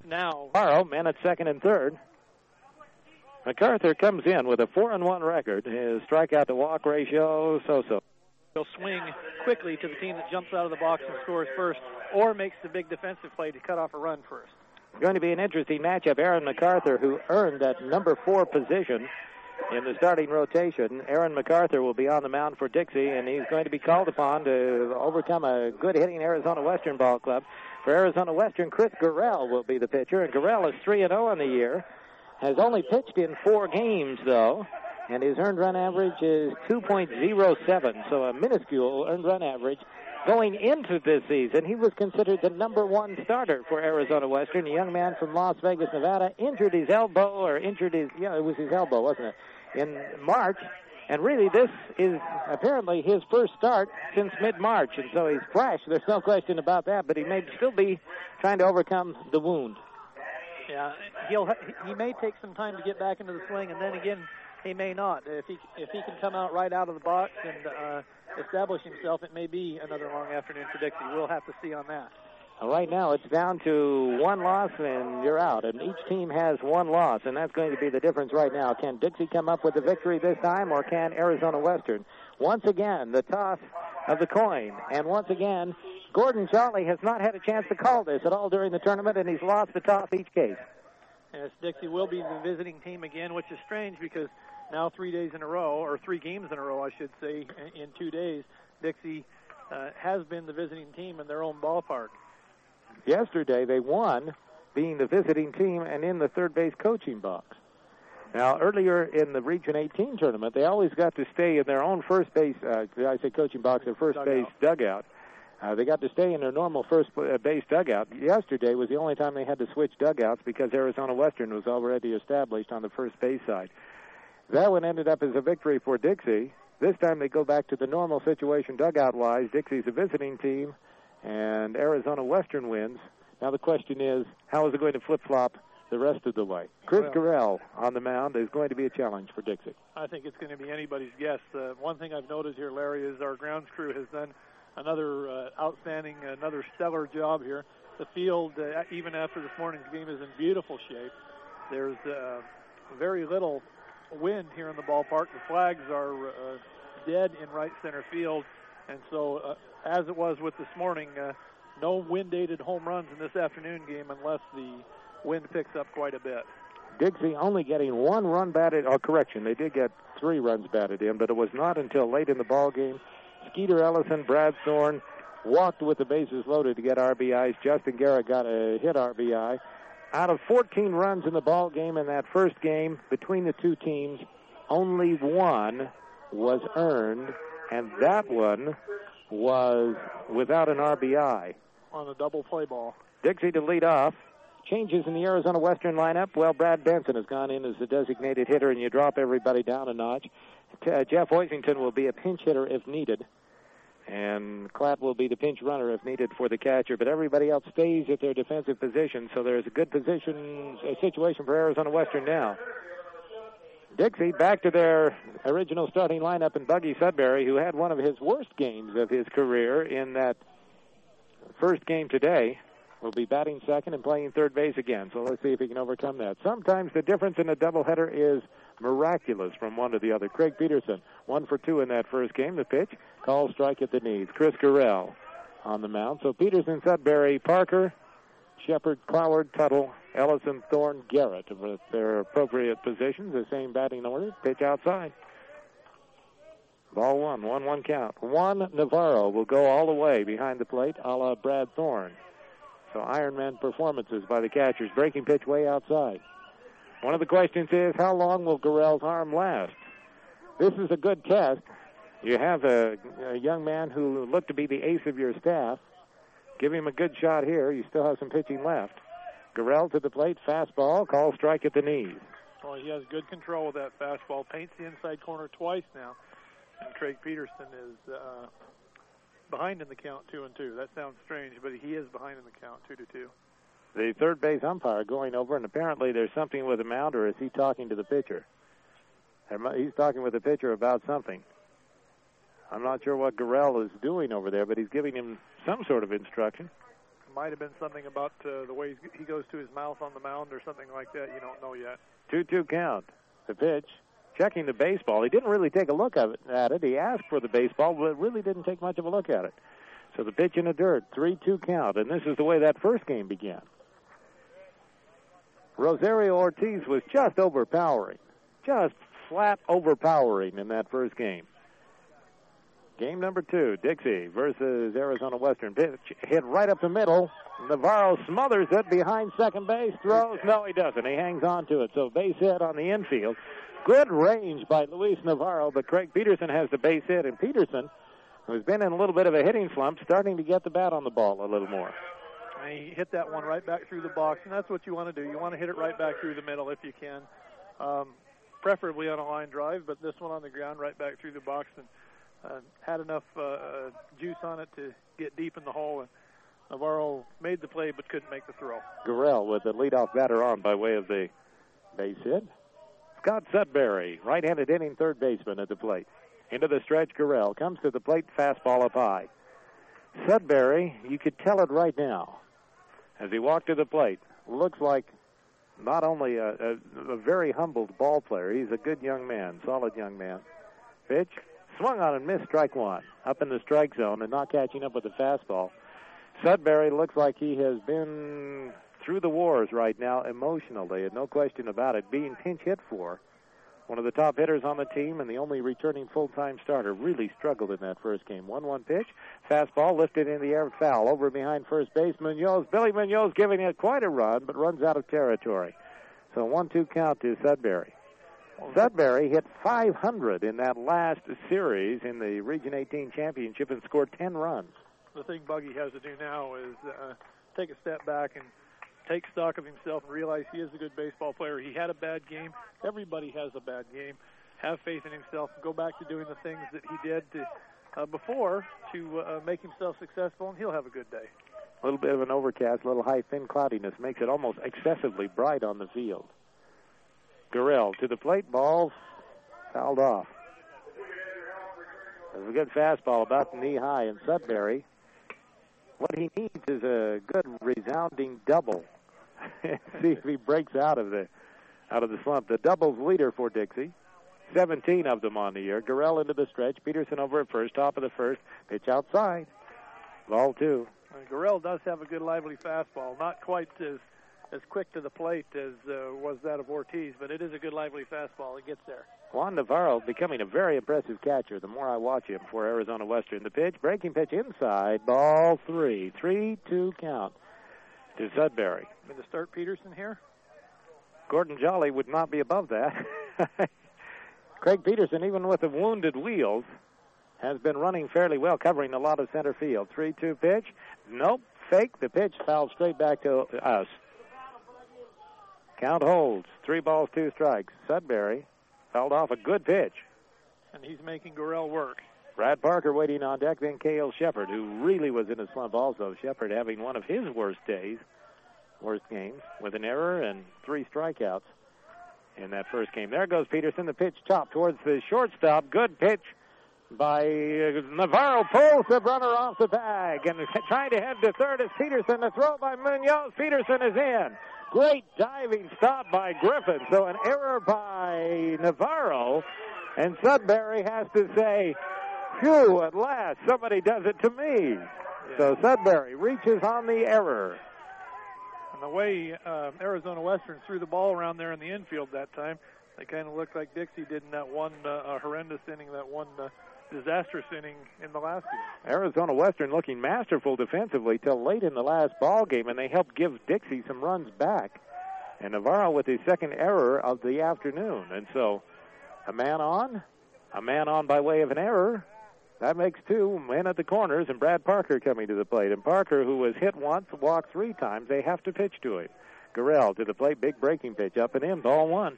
now. Navarro, men at second and third. MacArthur comes in with a 4-1 record. His strikeout to walk ratio, so-so. He'll swing quickly to the team that jumps out of the box and scores first, or makes the big defensive play to cut off a run first. Going to be an interesting matchup. Aaron MacArthur, who earned that number 4 position in the starting rotation. Aaron MacArthur will be on the mound for Dixie, and he's going to be called upon to overcome a good hitting Arizona Western ball club. For Arizona Western, Chris Gurrell will be the pitcher, and Gurrell is 3-0 in the year. Has only pitched in 4 games, though, and his earned run average is 2.07, so a minuscule earned run average. Going into this season, he was considered the number 1 starter for Arizona Western. A young man from Las Vegas, Nevada, injured his elbow, it was his elbow, wasn't it, in March. And really, this is apparently his first start since mid-March, and so he's fresh. There's no question about that, but he may still be trying to overcome the wound. Yeah, he may take some time to get back into the swing, and then again, he may not. If he can come out right out of the box and establish himself, it may be another long afternoon for Dixie. We'll have to see on that. Right now, it's down to 1 loss, and you're out. And each team has 1 loss, and that's going to be the difference right now. Can Dixie come up with the victory this time, or can Arizona Western? Once again, the toss of the coin. And once again, Gordon Jolly has not had a chance to call this at all during the tournament, and he's lost the toss each case. Yes, Dixie will be the visiting team again, which is strange because now 3 days in a row, or 3 games in a row, I should say, in 2 days, Dixie has been the visiting team in their own ballpark. Yesterday, they won, being the visiting team and in the third base coaching box. Now, earlier in the Region 18 tournament, they always got to stay in their own first base, coaching box, their first base dugout. They got to stay in their normal first base dugout. Yesterday was the only time they had to switch dugouts because Arizona Western was already established on the first base side. That one ended up as a victory for Dixie. This time they go back to the normal situation dugout-wise. Dixie's a visiting team, and Arizona Western wins. Now the question is, how is it going to flip-flop the rest of the way? Chris Gurrell on the mound is going to be a challenge for Dixie. I think it's going to be anybody's guess. One thing I've noted here, Larry, is our grounds crew has done another outstanding, another stellar job here. The field, even after this morning's game, is in beautiful shape. There's very little wind here in the ballpark. The flags are dead in right center field, and so as it was with this morning, no wind-aided home runs in this afternoon game unless the wind picks up quite a bit. Dixie only getting 1 run batted, correction, they did get 3 runs batted in, but it was not until late in the ball game. Skeeter Ellison, Brad Thorne walked with the bases loaded to get RBIs. Justin Garrett got a hit RBI. Out of 14 runs in the ball game in that first game between the two teams, only 1 was earned, and that one was without an RBI. On a double play ball. Dixie to lead off. Changes in the Arizona Western lineup. Well, Brad Benson has gone in as the designated hitter, and you drop everybody down a notch. Jeff Hoisington will be a pinch hitter if needed, and Klatt will be the pinch runner if needed for the catcher. But everybody else stays at their defensive position, so there's a good situation for Arizona Western now. Dixie back to their original starting lineup, and Buggy Sudbury, who had one of his worst games of his career in that first game today, will be batting second and playing third base again. So let's see if he can overcome that. Sometimes the difference in a doubleheader is miraculous from one to the other. Craig Peterson, 1 for 2 in that first game. The pitch, call strike at the knees. Chris Gurrell on the mound. So Peterson, Sudbury, Parker, Shepard, Cloward, Tuttle, Ellison, Thorne, Garrett with their appropriate positions. The same batting order. Pitch outside. Ball 1, 1-1 count. Juan Navarro will go all the way behind the plate, a la Brad Thorne. So Ironman performances by the catchers. Breaking pitch way outside. One of the questions is, how long will Gurrell's arm last? This is a good test. You have a young man who looked to be the ace of your staff. Give him a good shot here. You still have some pitching left. Gurrell to the plate, fastball, call strike at the knees. Well, he has good control of that fastball. Paints the inside corner twice now. And Craig Peterson is behind in the count 2-2. That sounds strange, but he is behind in the count 2-2. The third base umpire going over, and apparently there's something with the mound, or is he talking to the pitcher? He's talking with the pitcher about something. I'm not sure what Gurrell is doing over there, but he's giving him some sort of instruction. Might have been something about the way he goes to his mouth on the mound or something like that. You don't know yet. 2-2 count. The pitch. Checking the baseball. He didn't really take a look at it. He asked for the baseball, but really didn't take much of a look at it. So the pitch in the dirt. 3-2 count. And this is the way that first game began. Rosario Ortiz was just overpowering. Just flat overpowering in that first game. Game number 2, Dixie versus Arizona Western. Pitch hit right up the middle. Navarro smothers it behind second base. Throws. No, he doesn't. He hangs on to it. So base hit on the infield. Good range by Luis Navarro, but Craig Peterson has the base hit. And Peterson, who's been in a little bit of a hitting slump, starting to get the bat on the ball a little more. And he hit that one right back through the box, and that's what you want to do. You want to hit it right back through the middle if you can, preferably on a line drive, but this one on the ground right back through the box, and had enough juice on it to get deep in the hole, and Navarro made the play but couldn't make the throw. Gurriel with the leadoff batter on by way of the base hit. Scott Sudbury, right-handed hitting third baseman at the plate. Into the stretch, Gurriel comes to the plate, fastball up high. Sudbury, you could tell it right now as he walked to the plate. Looks like not only a very humbled ball player, he's a good young man, solid young man. Pitch. Swung on and missed, strike one. Up in the strike zone and not catching up with the fastball. Sudbury looks like he has been through the wars right now emotionally, and no question about it. Being pinch hit for, one of the top hitters on the team and the only returning full-time starter, really struggled in that first game. 1-1 pitch. Fastball lifted in the air, foul. Over behind first base, Munoz. Billy Munoz giving it quite a run, but runs out of territory. So 1-2 count to Sudbury. Sudbury hit .500 in that last series in the Region 18 championship and scored 10 runs. The thing Buggy has to do now is take a step back and take stock of himself and realize he is a good baseball player. He had a bad game. Everybody has a bad game. Have faith in himself. Go back to doing the things that he did before to make himself successful, and he'll have a good day. A little bit of an overcast, a little high, thin cloudiness makes it almost excessively bright on the field. Gurriel to the plate, ball fouled off. There's a good fastball about knee high, and Sudbury, what he needs is a good resounding double. See if he breaks out of the slump. The doubles leader for Dixie. 17 of them on the year. Gurriel into the stretch. Peterson over at first, top of the first. Pitch outside. Ball 2. Gurriel does have a good lively fastball. Not quite as quick to the plate as was that of Ortiz, but it is a good lively fastball. It gets there. Juan Navarro becoming a very impressive catcher the more I watch him for Arizona Western. The pitch, breaking pitch inside, ball 3. 3-2 count to Sudbury. Going to start Peterson here? Gordon Jolly would not be above that. Craig Peterson, even with the wounded wheels, has been running fairly well, covering a lot of center field. 3-2 pitch. Nope. Fake. The pitch fouled straight back to us. Count holds. 3 balls, 2 strikes. Sudbury fouled off a good pitch. And he's making Gurriel work. Brad Parker waiting on deck, then Cale Shepard, who really was in a slump also. Shepard having one of his worst games, with an error and 3 strikeouts in that first game. There goes Peterson. The pitch chopped towards the shortstop. Good pitch by Navarro. Pulls the runner off the bag and trying to head to third is Peterson. The throw by Munoz. Peterson is in. Great diving stop by Griffin. So an error by Navarro. And Sudbury has to say, phew, at last somebody does it to me. Yeah. So Sudbury reaches on the error. And the way Arizona Western threw the ball around there in the infield that time, they kind of looked like Dixie did in that one horrendous inning, that one disastrous inning in the last game. Arizona Western looking masterful defensively till late in the last ball game, and they helped give Dixie some runs back. And Navarro with his second error of the afternoon. And so a man on by way of an error. That makes 2 men at the corners, and Brad Parker coming to the plate. And Parker, who was hit once, walked 3 times, they have to pitch to him. Gurriel to the plate, big breaking pitch up and in, ball 1.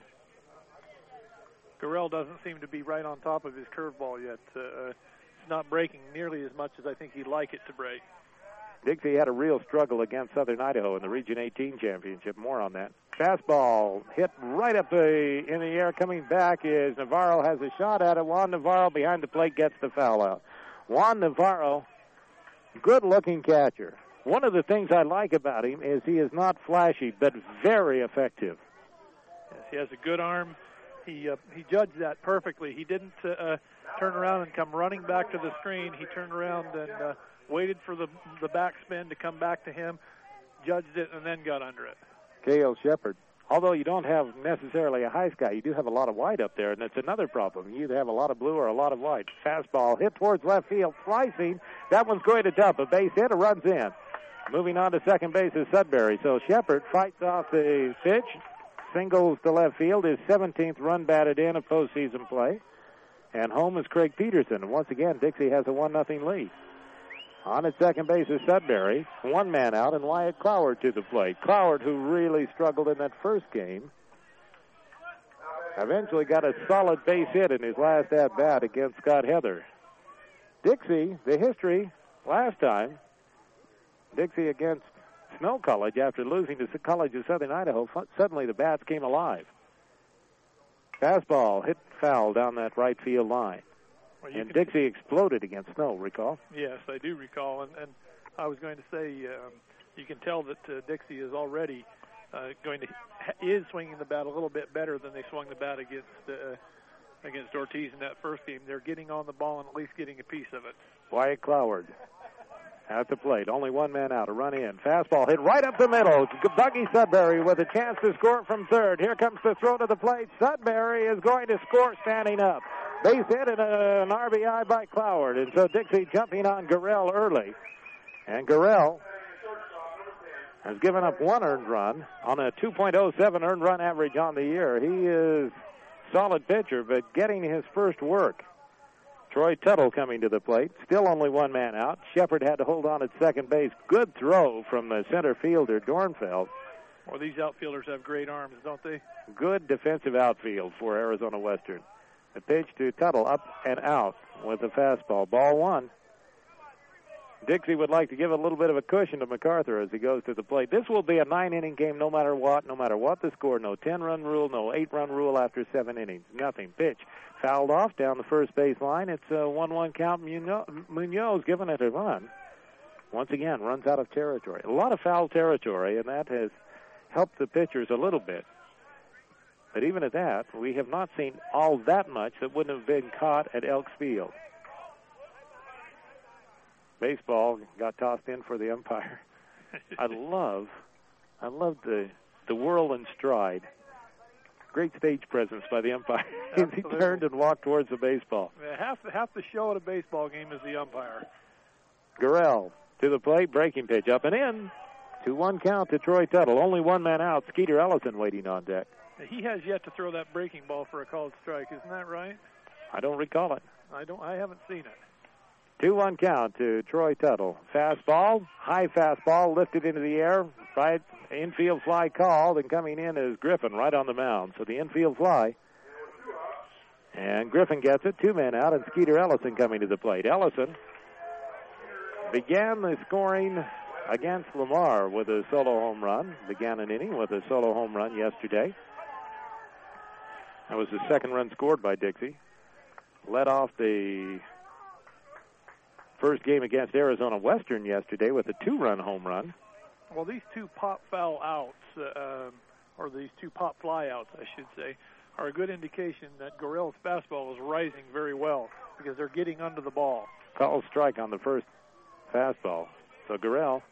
Gurriel doesn't seem to be right on top of his curveball yet. It's not breaking nearly as much as I think he'd like it to break. Dixie had a real struggle against Southern Idaho in the Region 18 championship. More on that. Fastball hit right up in the air. Coming back is Navarro has a shot at it. Juan Navarro behind the plate gets the foul out. Juan Navarro, good-looking catcher. One of the things I like about him is he is not flashy, but very effective. Yes, he has a good arm. He judged that perfectly. He didn't turn around and come running back to the screen. He turned around and waited for the backspin to come back to him, judged it, and then got under it. Cale Shepard. Although you don't have necessarily a high sky, you do have a lot of white up there, and it's another problem. You either have a lot of blue or a lot of white. Fastball hit towards left field, slicing. That one's going to dump. A base hit, a runs in. Moving on to second base is Sudbury. So Shepard fights off the pitch, singles to left field, his 17th run batted in of postseason play. And home is Craig Peterson. And once again, Dixie has a 1-0 lead. On at second base is Sudbury. One man out, and Wyatt Cloward to the plate. Cloward, who really struggled in that first game, eventually got a solid base hit in his last at-bat against Scott Heather. Dixie, the history last time, Dixie against Snow College, after losing to the College of Southern Idaho, suddenly the bats came alive. Fastball hit foul down that right field line. Well, and Dixie exploded against Snow, recall? Yes, I do recall. And I was going to say, you can tell that Dixie is already is swinging the bat a little bit better than they swung the bat against Ortiz in that first game. They're getting on the ball and at least getting a piece of it. Wyatt Cloward at the plate. Only one man out. A run in. Fastball hit right up the middle. Buggy Sudbury with a chance to score from third. Here comes the throw to the plate. Sudbury is going to score standing up. Base hit and an RBI by Cloward. And so Dixie jumping on Gurrell early. And Gurrell has given up one earned run on a 2.07 earned run average on the year. He is solid pitcher, but getting his first work. Troy Tuttle coming to the plate. Still only one man out. Shepard had to hold on at second base. Good throw from the center fielder, Dornfeld. Well, these outfielders have great arms, don't they? Good defensive outfield for Arizona Western. The pitch to Tuttle, up and out with a fastball. Ball one. Dixie would like to give a little bit of a cushion to MacArthur as he goes to the plate. This will be a 9-inning game no matter what the score. No 10-run rule, no 8-run rule after 7 innings. Nothing. Pitch fouled off down the first base line. It's a 1-1 count. Munoz giving it a run. Once again, runs out of territory. A lot of foul territory, and that has helped the pitchers a little bit. But even at that, we have not seen all that much that wouldn't have been caught at Elks Field. Baseball got tossed in for the umpire. I love the whirl and stride. Great stage presence by the umpire. He turned and walked towards the baseball. Yeah, half the show at a baseball game is the umpire. Gurrell to the plate, breaking pitch up and in. 2-1 count to Troy Tuttle. Only one man out. Skeeter Ellison waiting on deck. He has yet to throw that breaking ball for a called strike. Isn't that right? I don't recall it. I haven't seen it. 2-1 count to Troy Tuttle. Fastball, high fastball, lifted into the air. Right infield fly called, and coming in is Griffin right on the mound. So the infield fly. And Griffin gets it. 2 men out, and Skeeter Ellison coming to the plate. Ellison began the scoring against Lamar with a solo home run. Began an inning with a solo home run yesterday. That was the second run scored by Dixie. Led off the first game against Arizona Western yesterday with a 2-run home run. Well, these two pop foul outs, or these two pop fly outs, I should say, are a good indication that Gurrell's fastball is rising very well because they're getting under the ball. Called strike on the first fastball. So Gurrell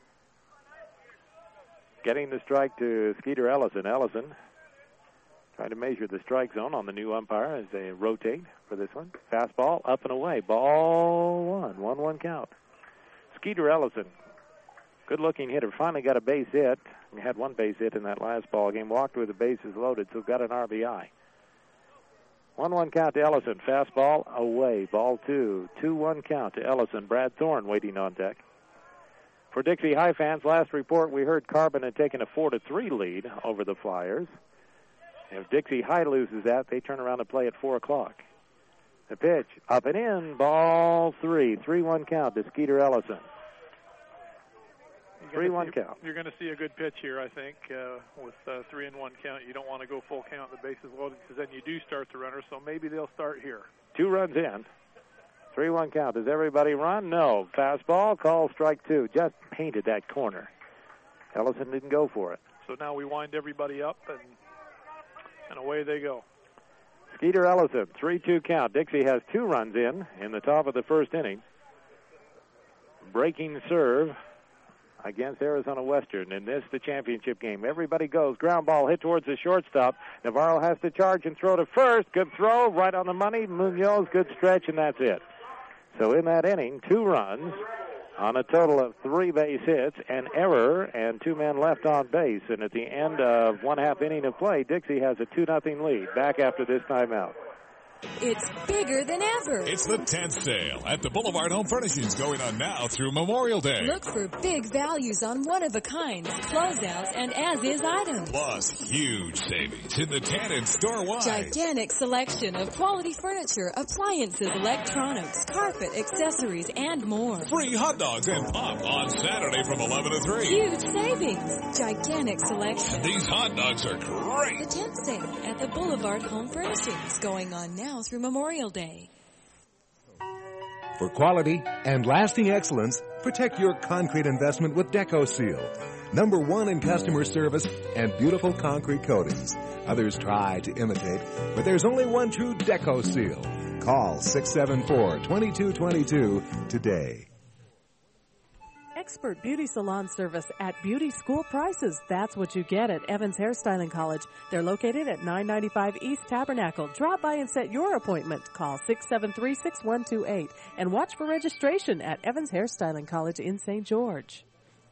getting the strike to Skeeter Ellison. Ellison trying to measure the strike zone on the new umpire as they rotate for this one. Fastball up and away. Ball one. 1-1 count. Skeeter Ellison, good-looking hitter, finally got a base hit. He had one base hit in that last ball game. Walked with the bases loaded, so got an RBI. 1-1 count to Ellison. Fastball away. Ball two. 2-1 count to Ellison. Brad Thorne waiting on deck. For Dixie High fans, last report we heard Carbon had taken a 4-3 lead over the Flyers. If Dixie High loses that, they turn around and play at 4 o'clock. The pitch, up and in, ball 3. 3-1 count to Skeeter Ellison. 3-1 count. You're going to see a good pitch here, I think, with 3-1 count. You don't want to go full count, the bases loaded, because then you do start the runner, so maybe they'll start here. 2 runs in. 3-1 count. Does everybody run? No. Fastball, call strike 2. Just painted that corner. Ellison didn't go for it. So now we wind everybody up, and away they go. Skeeter Ellison, 3-2 count. Dixie has 2 runs in the top of the first inning. Breaking serve against Arizona Western in this, the championship game. Everybody goes. Ground ball hit towards the shortstop. Navarro has to charge and throw to first. Good throw, right on the money. Munoz, good stretch, and that's it. So in that inning, 2 runs on a total of 3 base hits, an error, and 2 men left on base. And at the end of 1/2 inning of play, Dixie has a 2-0 lead. Back after this timeout. It's bigger than ever. It's the 10th sale at the Boulevard Home Furnishings, going on now through Memorial Day. Look for big values on one-of-a-kinds, closeouts, and as-is items. Plus, huge savings in the 10 and store-wide. Gigantic selection of quality furniture, appliances, electronics, carpet, accessories, and more. Free hot dogs and pop on Saturday from 11 to 3. Huge savings. Gigantic selection. These hot dogs are great. The 10th sale at the Boulevard Home Furnishings, going on now through Memorial Day. For quality and lasting excellence, protect your concrete investment with DecoSeal. Number 1 in customer service and beautiful concrete coatings. Others try to imitate, but there's only one true DecoSeal. Call 674-2222 today. Expert beauty salon service at beauty school prices. That's what you get at Evans Hairstyling College. They're located at 995 East Tabernacle. Drop by and set your appointment. Call 673-6128 and watch for registration at Evans Hairstyling College in St. George.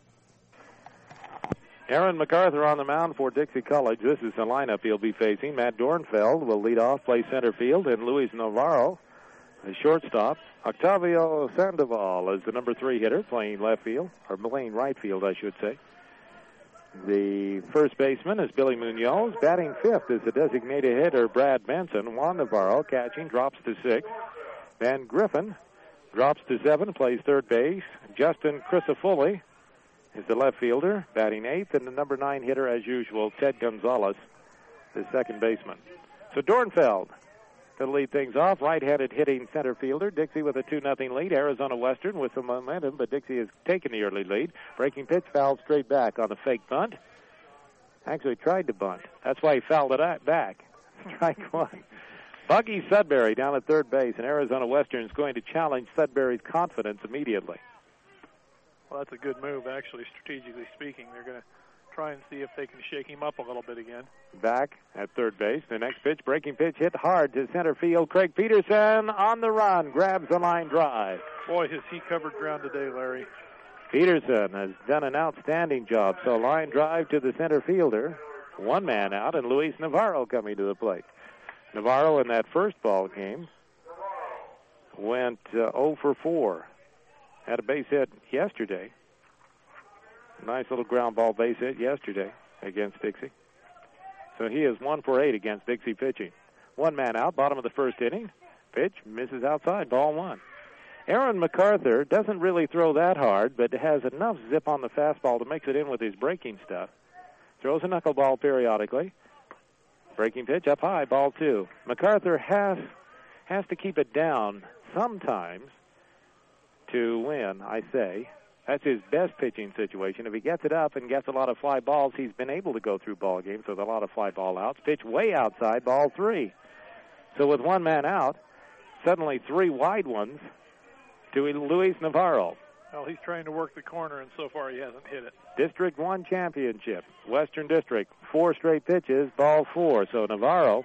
Aaron MacArthur on the mound for Dixie College. This is the lineup he'll be facing. Matt Dornfeld will lead off, play center field, and Luis Navarro, the shortstop. Octavio Sandoval is the number 3 hitter, playing left field, or playing right field, I should say. The first baseman is Billy Munoz. Batting 5th is the designated hitter, Brad Benson. Juan Navarro catching, drops to 6th. Van Griffin drops to 7, plays third base. Justin Crisafulli is the left fielder, batting 8th, and the number 9 hitter, as usual, Ted Gonzalez, the second baseman. So Dornfeld to lead things off, right-handed hitting center fielder. Dixie with a 2-0 lead. Arizona Western with some momentum, but Dixie has taken the early lead. Breaking pitch, fouled straight back on the fake bunt. Actually tried to bunt. That's why he fouled it back. Strike 1. Buggy Sudbury down at third base, and Arizona Western is going to challenge Sudbury's confidence immediately. Well, that's a good move, actually, strategically speaking. They're going to try and see if they can shake him up a little bit again. Back at third base. The next pitch, breaking pitch, hit hard to center field. Craig Peterson on the run, grabs the line drive. Boy, has he covered ground today, Larry. Peterson has done an outstanding job. So line drive to the center fielder. 1 man out, and Luis Navarro coming to the plate. Navarro in that first ball game went 0 for 4. Had a base hit yesterday. Nice little ground ball base hit yesterday against Dixie. So he is 1 for 8 against Dixie pitching. 1 man out, bottom of the first inning. Pitch misses outside, ball 1. Aaron MacArthur doesn't really throw that hard, but has enough zip on the fastball to mix it in with his breaking stuff. Throws a knuckleball periodically. Breaking pitch up high, ball 2. MacArthur has to keep it down sometimes to win, I say. That's his best pitching situation. If he gets it up and gets a lot of fly balls, he's been able to go through ball games with a lot of fly ball outs. Pitch way outside, ball 3. So with 1 man out, suddenly 3 wide ones to Luis Navarro. Well, he's trying to work the corner, and so far he hasn't hit it. District 1 championship, Western District, 4 straight pitches, ball 4. So Navarro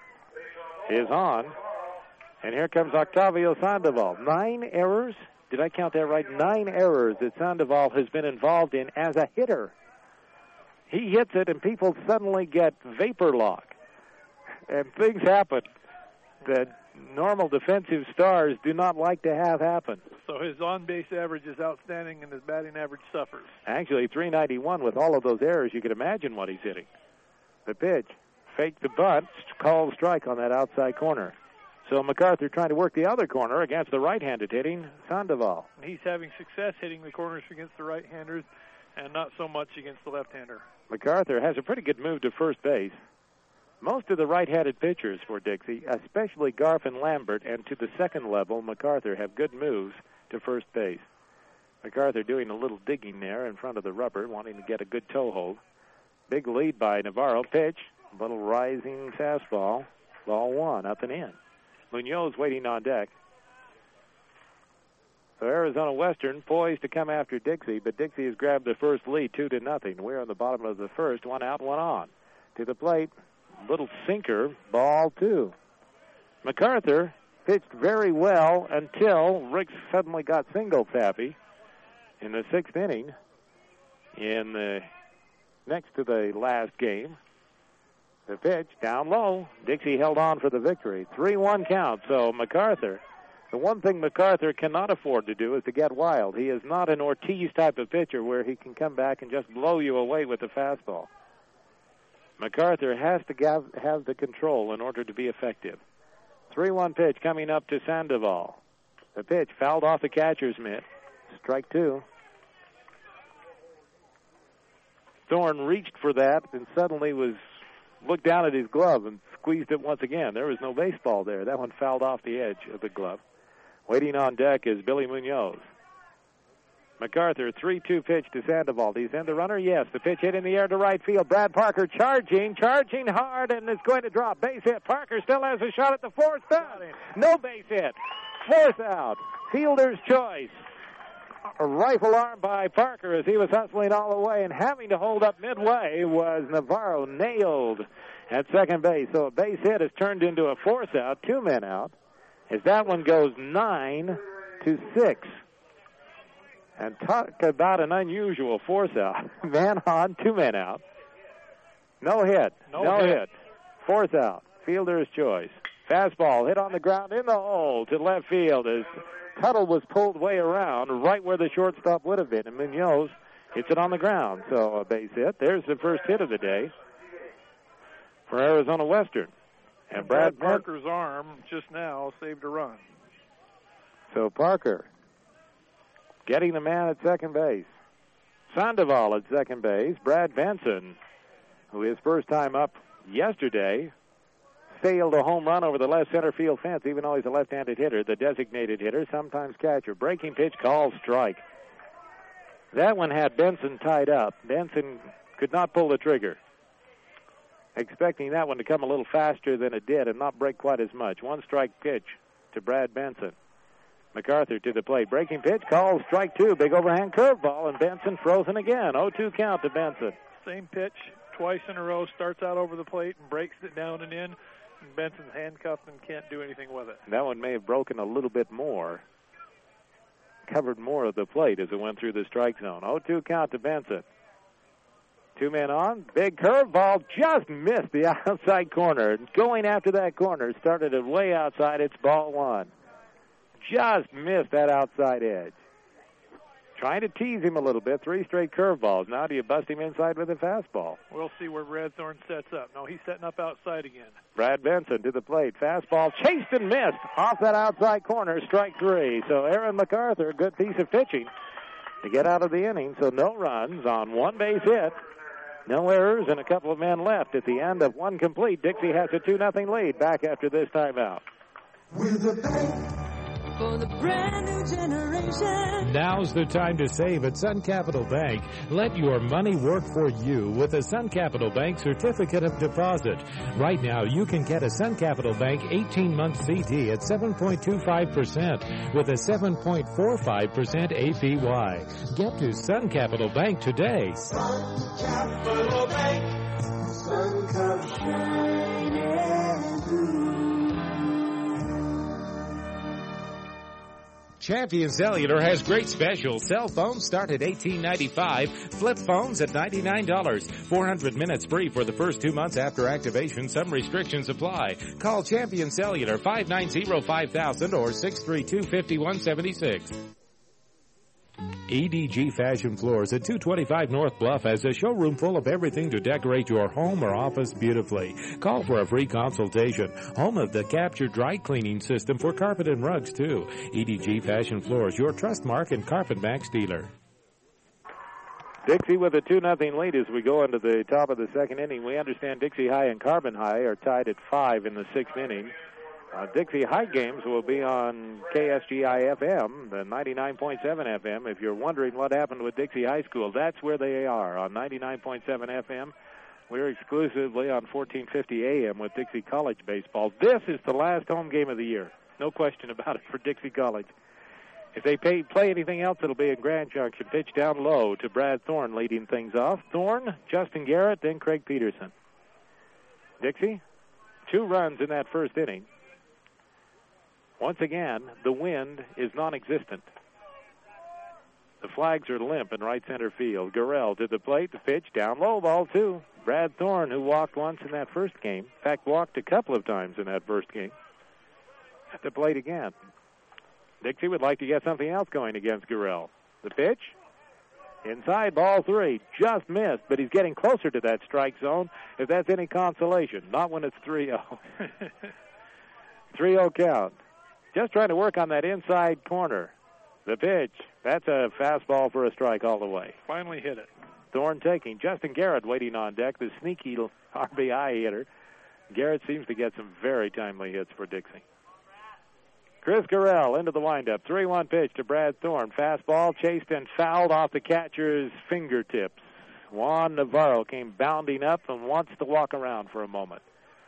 is on. And here comes Octavio Sandoval. 9 errors. Did I count that right? 9 errors that Sandoval has been involved in as a hitter. He hits it, and people suddenly get vapor lock. And things happen that normal defensive stars do not like to have happen. So his on-base average is outstanding, and his batting average suffers. Actually, 391 with all of those errors. You can imagine what he's hitting. The pitch, fake the bunt, called strike on that outside corner. So MacArthur trying to work the other corner against the right-handed hitting Sandoval. He's having success hitting the corners against the right-handers and not so much against the left-hander. MacArthur has a pretty good move to first base. Most of the right-handed pitchers for Dixie, especially Garf and Lambert, and to the second level, MacArthur, have good moves to first base. MacArthur doing a little digging there in front of the rubber, wanting to get a good toe hold. Big lead by Navarro. Pitch, a little rising fastball. Ball 1, up and in. Munoz waiting on deck. So Arizona Western poised to come after Dixie, but Dixie has grabbed the first lead 2-0. We're on the bottom of the first, 1 out, 1 on. To the plate, little sinker, ball 2. MacArthur pitched very well until Rick suddenly got single tappy in the 6th inning next to the last game. The pitch down low. Dixie held on for the victory. 3-1 count. So MacArthur, the one thing MacArthur cannot afford to do is to get wild. He is not an Ortiz type of pitcher where he can come back and just blow you away with the fastball. MacArthur has to have the control in order to be effective. 3-1 pitch coming up to Sandoval. The pitch fouled off the catcher's mitt. Strike 2. Thorne reached for that and suddenly looked down at his glove and squeezed it once again. There was no baseball there. That one fouled off the edge of the glove. Waiting on deck is Billy Munoz. MacArthur, 3-2 pitch to Sandoval. He's in the runner? Yes. The pitch hit in the air to right field. Brad Parker charging hard, and is going to drop. Base hit. Parker still has a shot at the 4th down. No base hit. 4th out. Fielder's choice. A rifle arm by Parker as he was hustling all the way, and having to hold up midway was Navarro, nailed at second base. So a base hit has turned into a 4th out, 2 men out, as that one goes 9-6. And talk about an unusual 4th out. Man on, 2 men out. No hit. No hit. 4th out. Fielder's choice. Fastball hit on the ground in the hole to left field as Tuttle was pulled way around right where the shortstop would have been. And Munoz hits it on the ground. So a base hit. There's the first hit of the day for Arizona Western. And Brad Parker's arm just now saved a run. So Parker getting the man at second base. Sandoval at second base. Brad Benson, who his first time up yesterday, sailed a home run over the left center field fence, even though he's a left-handed hitter, the designated hitter, sometimes catcher. Breaking pitch, called strike. That one had Benson tied up. Benson could not pull the trigger. Expecting that one to come a little faster than it did and not break quite as much. 1-strike pitch to Brad Benson. MacArthur to the plate. Breaking pitch, called strike 2. Big overhand curveball, and Benson frozen again. 0-2 count to Benson. Same pitch twice in a row. Starts out over the plate and breaks it down and in. And Benson's handcuffed and can't do anything with it. That one may have broken a little bit more. Covered more of the plate as it went through the strike zone. 0-2 count to Benson. 2 men on. Big curveball. Just missed the outside corner. Going after that corner. Started it way outside. It's ball 1. Just missed that outside edge. Trying to tease him a little bit. 3 straight curveballs. Now do you bust him inside with a fastball? We'll see where Brad Thorne sets up. No, he's setting up outside again. Brad Benson to the plate. Fastball chased and missed. Off that outside corner. Strike 3. So Aaron MacArthur, good piece of pitching to get out of the inning. So no runs on 1 base hit. No errors and a couple of men left at the end of 1 complete. Dixie has a 2-0 lead back after this timeout. With a bank for the brand new generation. Now's the time to save at Sun Capital Bank. Let your money work for you with a Sun Capital Bank certificate of deposit. Right now, you can get a Sun Capital Bank 18-month CD at 7.25% with a 7.45% APY. Get to Sun Capital Bank today. Sun Capital Bank. Sun comes shining through. Champion Cellular has great specials. Cell phones start at $18.95. Flip phones at $99. 400 minutes free for the first 2 months after activation. Some restrictions apply. Call Champion Cellular 590-5000 or 632-5176. EDG Fashion Floors at 225 North Bluff has a showroom full of everything to decorate your home or office beautifully. Call for a free consultation. Home of the Capture dry cleaning system for carpet and rugs, too. EDG Fashion Floors, your Trustmark and Carpet Max dealer. Dixie with a 2-0 lead as we go into the top of the second inning. We understand Dixie High and Carbon High are tied at 5 in the sixth inning. Dixie High games will be on KSGI-FM, the 99.7 FM. If you're wondering what happened with Dixie High School, that's where they are, on 99.7 FM. We're exclusively on 1450 AM with Dixie College baseball. This is the last home game of the year. No question about it for Dixie College. If they play anything else, it'll be in Grand Junction. Pitch down low to Brad Thorne leading things off. Thorne, Justin Garrett, then Craig Peterson. Dixie, 2 runs in that first inning. Once again, the wind is non-existent. The flags are limp in right center field. Gurrell to the plate, the pitch, down low, ball 2. Brad Thorne, who walked once in that first game, in fact, walked a couple of times in that first game, at the plate again. Dixie would like to get something else going against Gurrell. The pitch, inside, ball 3, just missed, but he's getting closer to that strike zone, if that's any consolation. Not when it's 3-0. 3-0 count. Just trying to work on that inside corner. The pitch, that's a fastball for a strike all the way. Finally hit it. Thorne taking. Justin Garrett waiting on deck, the sneaky RBI hitter. Garrett seems to get some very timely hits for Dixie. Chris Gurrell into the windup. 3-1 pitch to Brad Thorne. Fastball chased and fouled off the catcher's fingertips. Juan Navarro came bounding up and wants to walk around for a moment.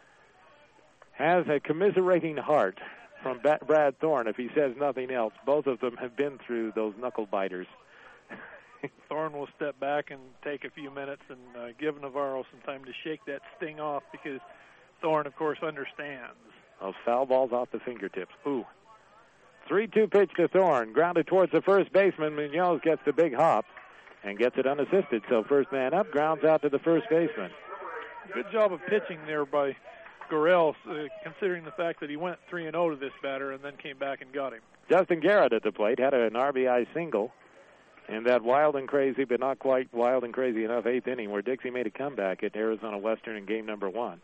Has a commiserating heart from Brad Thorne, if he says nothing else. Both of them have been through those knuckle biters. Thorne will step back and take a few minutes and give Navarro some time to shake that sting off, because Thorne, of course, understands. Those foul balls off the fingertips. Ooh. 3-2 pitch to Thorne. Grounded towards the first baseman. Munoz gets the big hop and gets it unassisted. So first man up, grounds out to the first baseman. Good job of pitching there by Gurrell, considering the fact that he went 3-0 to this batter and then came back and got him. Justin Garrett at the plate had an RBI single in that wild and crazy, but not quite wild and crazy enough, 8th inning where Dixie made a comeback at Arizona Western in game number 1.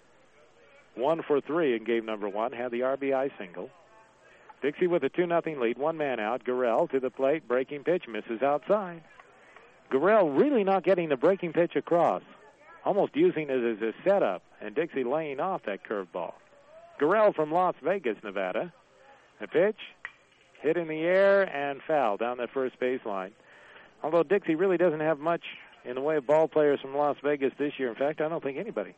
1 for 3 in game number 1, had the RBI single. Dixie with a 2-0 lead, 1 man out. Gurrell to the plate, breaking pitch, misses outside. Gurrell really not getting the breaking pitch across, almost using it as a setup, and Dixie laying off that curveball. Gurrell from Las Vegas, Nevada. A pitch, hit in the air, and foul down the first baseline. Although Dixie really doesn't have much in the way of ball players from Las Vegas this year. In fact, I don't think anybody.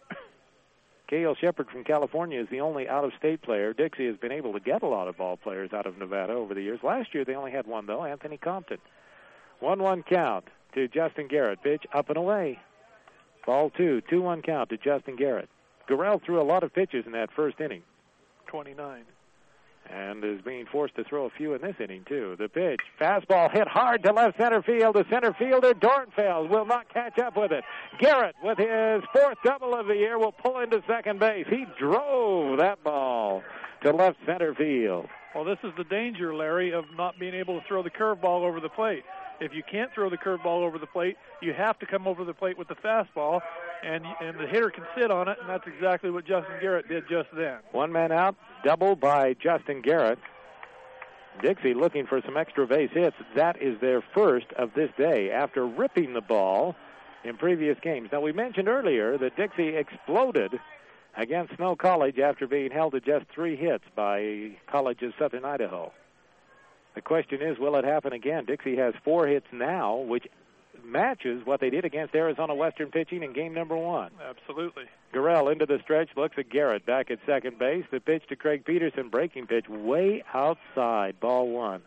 K.L. Shepard from California is the only out-of-state player. Dixie has been able to get a lot of ball players out of Nevada over the years. Last year they only had one, though, Anthony Compton. 1-1 count to Justin Garrett. Pitch up and away. Ball 2, 2-1 count to Justin Garrett. Gurrell threw a lot of pitches in that first inning. 29. And is being forced to throw a few in this inning, too. The pitch, fastball hit hard to left center field. The center fielder, Dornfeld, will not catch up with it. Garrett, with his 4th double of the year, will pull into second base. He drove that ball to left center field. Well, this is the danger, Larry, of not being able to throw the curveball over the plate. If you can't throw the curveball over the plate, you have to come over the plate with the fastball, and the hitter can sit on it, and that's exactly what Justin Garrett did just then. 1 man out, double by Justin Garrett. Dixie looking for some extra base hits. That is their first of this day after ripping the ball in previous games. Now, we mentioned earlier that Dixie exploded against Snow College after being held to just 3 hits by College of Southern Idaho. The question is, will it happen again? Dixie has 4 hits now, which matches what they did against Arizona Western pitching in game number 1. Absolutely. Gurrell into the stretch, looks at Garrett back at second base. The pitch to Craig Peterson, breaking pitch way outside, ball 1.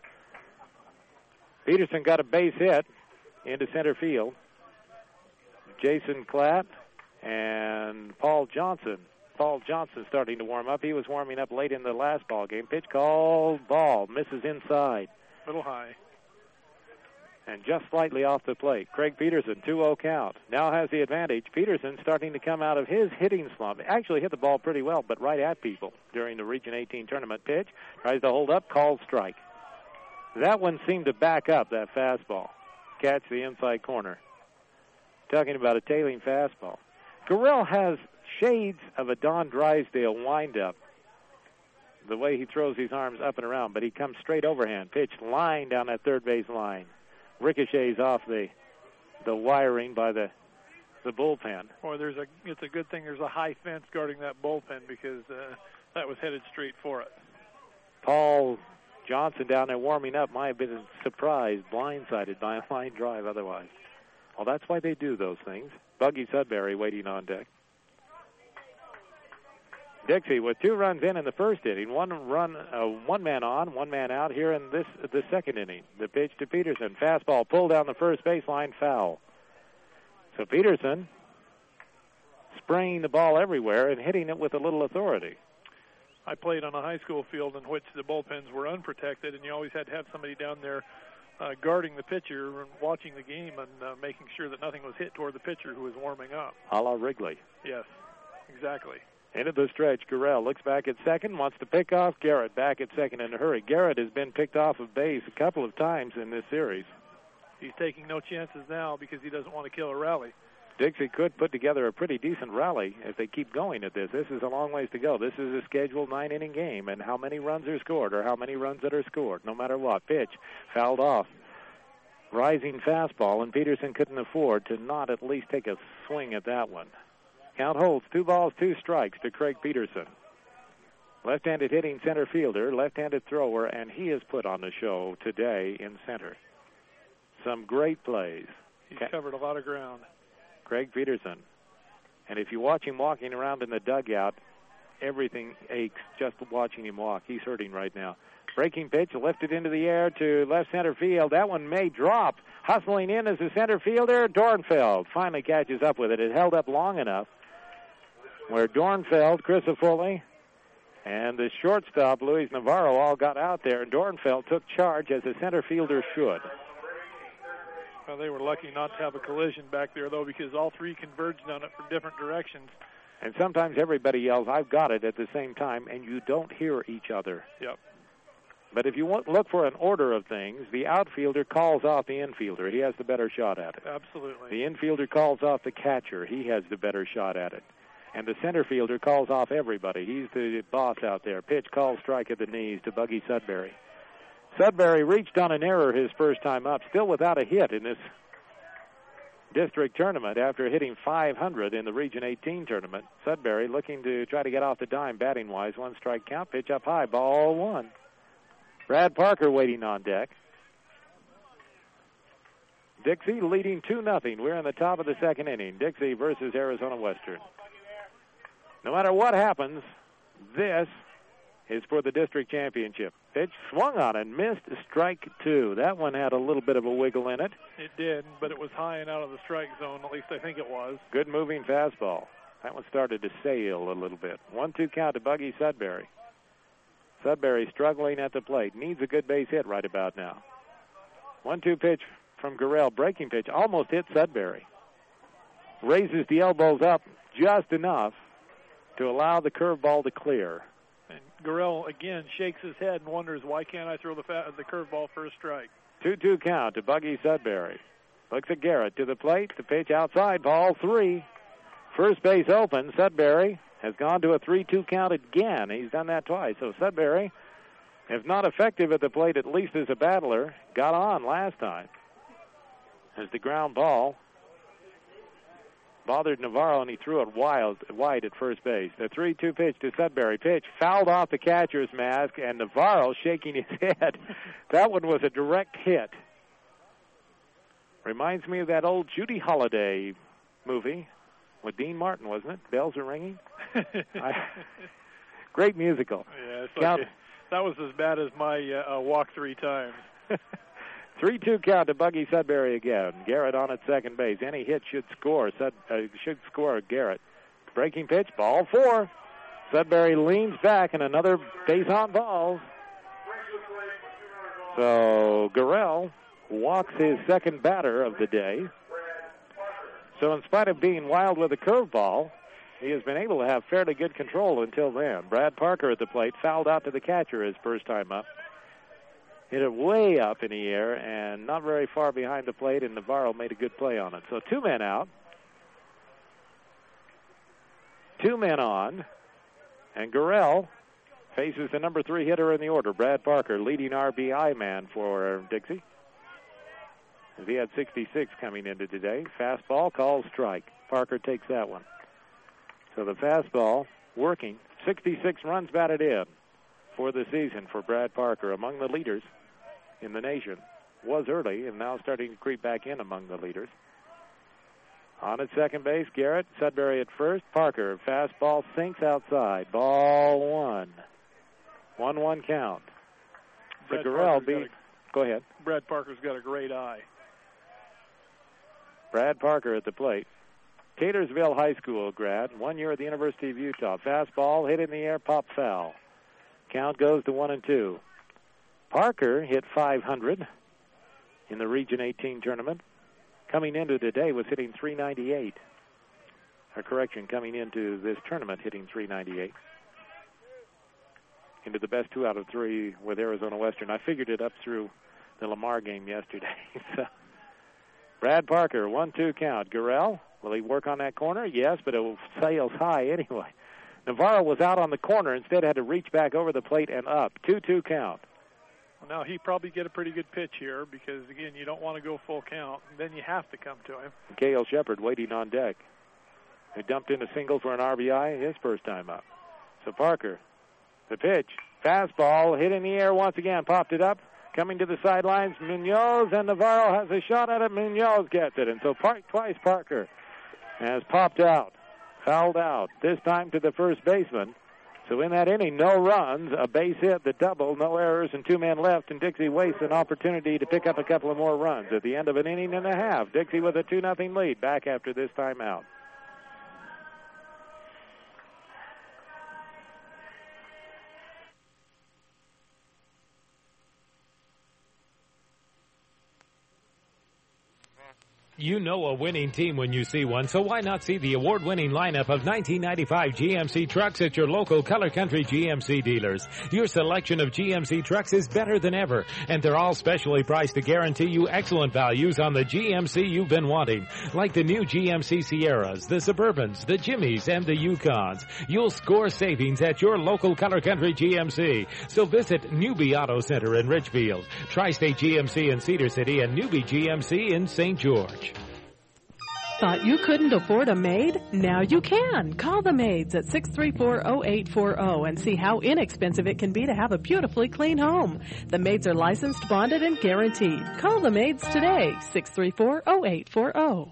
Peterson got a base hit into center field. Jason Klatt and Paul Johnson. Paul Johnson starting to warm up. He was warming up late in the last ball game. Pitch called, ball, misses inside. Little high. And just slightly off the plate. Craig Peterson, 2-0 count. Now has the advantage. Peterson starting to come out of his hitting slump. Actually hit the ball pretty well, but right at people during the Region 18 tournament. Pitch, tries to hold up, called strike. That one seemed to back up, that fastball. Catch the inside corner. Talking about a tailing fastball. Gurrell has shades of a Don Drysdale windup, the way he throws his arms up and around, but he comes straight overhand. Pitch line down that third base line. Ricochets off the the wiring by the bullpen. Or it's a good thing there's a high fence guarding that bullpen, because that was headed straight for it. Paul Johnson down there warming up might have been surprised, blindsided by a line drive otherwise. Well, that's why they do those things. Buggy Sudbury waiting on deck. Dixie with 2 runs in the first inning, 1 man on, 1 man out here in the second inning. The pitch to Peterson, fastball pulled down the first baseline, foul. So Peterson spraying the ball everywhere and hitting it with a little authority. I played on a high school field in which the bullpens were unprotected, and you always had to have somebody down there guarding the pitcher and watching the game and making sure that nothing was hit toward the pitcher who was warming up. A la Wrigley. Yes, exactly. Into the stretch, Gurriel looks back at second, wants to pick off Garrett back at second in a hurry. Garrett has been picked off of base a couple of times in this series. He's taking no chances now because he doesn't want to kill a rally. Dixie could put together a pretty decent rally if they keep going at this. This is a long ways to go. This is a scheduled 9-inning game, and how many runs are scored or how many runs that are scored, no matter what. Pitch fouled off. Rising fastball, and Peterson couldn't afford to not at least take a swing at that one. Count holds 2 balls, 2 strikes to Craig Peterson. Left-handed hitting center fielder, left-handed thrower, and he is put on the show today in center. Some great plays. He's covered a lot of ground. Craig Peterson. And if you watch him walking around in the dugout, everything aches just watching him walk. He's hurting right now. Breaking pitch, lifted into the air to left center field. That one may drop. Hustling in as a center fielder, Dornfeld finally catches up with it. It held up long enough where Dornfeld, Crisafulli, and the shortstop, Luis Navarro, all got out there, and Dornfeld took charge as a center fielder should. Well, they were lucky not to have a collision back there, though, because all 3 converged on it from different directions. And sometimes everybody yells, "I've got it," at the same time, and you don't hear each other. Yep. But if you look for an order of things, the outfielder calls off the infielder. He has the better shot at it. Absolutely. The infielder calls off the catcher. He has the better shot at it. And the center fielder calls off everybody. He's the boss out there. Pitch, call, strike at the knees to Buggy Sudbury. Sudbury reached on an error his first time up, still without a hit in this district tournament after hitting .500 in the Region 18 tournament. Sudbury looking to try to get off the dime batting-wise. 1 strike count, pitch up high, ball 1. Brad Parker waiting on deck. Dixie leading 2-0. We're in the top of the second inning. Dixie versus Arizona Western. No matter what happens, this is for the district championship. Pitch swung on and missed, strike 2. That one had a little bit of a wiggle in it. It did, but it was high and out of the strike zone, at least I think it was. Good moving fastball. That one started to sail a little bit. 1-2 count to Buggy Sudbury. Sudbury struggling at the plate. Needs a good base hit right about now. 1-2 pitch from Gurriel. Breaking pitch. Almost hit Sudbury. Raises the elbows up just enough to allow the curveball to clear. And Gurriel, again, shakes his head and wonders, why can't I throw the curveball for a strike? 2-2 count to Buggy Sudbury. Looks at Garrett to the plate. The pitch outside. Ball 3. First base open. Sudbury has gone to a 3-2 count again. He's done that twice. So Sudbury, if not effective at the plate, at least as a battler, got on last time. As the ground ball bothered Navarro, and he threw it wide at first base. The 3-2 pitch to Sudbury. Pitch fouled off the catcher's mask, and Navarro shaking his head. That one was a direct hit. Reminds me of that old Judy Holliday movie with Dean Martin, wasn't it? Bells Are Ringing. Great musical. Yeah, it's like that was as bad as my walk 3 times. 3-2 count to Buggy Sudbury again. Garrett on at second base. Any hit should score. Should score Garrett. Breaking pitch, ball 4. Sudbury leans back, and another base on balls. So Gurriel walks his second batter of the day. So in spite of being wild with a curveball, he has been able to have fairly good control until then. Brad Parker at the plate, fouled out to the catcher his first time up. Hit it way up in the air and not very far behind the plate, and Navarro made a good play on it. So 2 men out. 2 men on. And Gurriel faces the number 3 hitter in the order, Brad Parker, leading RBI man for Dixie. as he had 66 coming into today. Fastball, called strike. Parker takes that one. So the fastball working. 66 runs batted in for the season for Brad Parker, among the leaders in the nation. Was early and now starting to creep back in among the leaders. On at second base, Garrett. Sudbury at first. Parker, fastball sinks outside. Ball one. 1-1 count. So Gurriel beat. Go ahead. Brad Parker's got a great eye. Brad Parker at the plate. Taylorsville High School grad, 1 year at the University of Utah. Fastball hit in the air, pop foul. Count goes to 1-2. Parker hit .500 in the Region 18 tournament. Coming into today was hitting .398. A correction, coming into this tournament hitting .398. Into the best 2 out of 3 with Arizona Western. I figured it up through the Lamar game yesterday. So, Brad Parker, 1-2 count. Gurriel, will he work on that corner? Yes, but it sails high anyway. Navarro was out on the corner, instead had to reach back over the plate and up. 2-2 count. Well, now he probably get a pretty good pitch here because, again, you don't want to go full count. And then you have to come to him. Cale Shepard waiting on deck. He dumped in a single for an RBI his first time up. So Parker, the pitch. Fastball hit in the air once again. Popped it up. Coming to the sidelines, Munoz, and Navarro has a shot at it. Munoz gets it. And so twice Parker has popped out, fouled out, this time to the first baseman. So in that inning, no runs, a base hit, the double, no errors, and 2 men left, and Dixie wastes an opportunity to pick up a couple of more runs at the end of an inning and a half. Dixie with a 2-0 lead, back after this timeout. You know a winning team when you see one, so why not see the award-winning lineup of 1995 GMC trucks at your local Color Country GMC dealers. Your selection of GMC trucks is better than ever, and they're all specially priced to guarantee you excellent values on the GMC you've been wanting, like the new GMC Sierras, the Suburbans, the Jimmys, and the Yukons. You'll score savings at your local Color Country GMC. So visit Newbie Auto Center in Richfield, Tri-State GMC in Cedar City, and Newbie GMC in St. George. Thought you couldn't afford a maid? Now you can. Call the maids at 634-0840 and see how inexpensive it can be to have a beautifully clean home. The maids are licensed, bonded, and guaranteed. Call the maids today, 634-0840.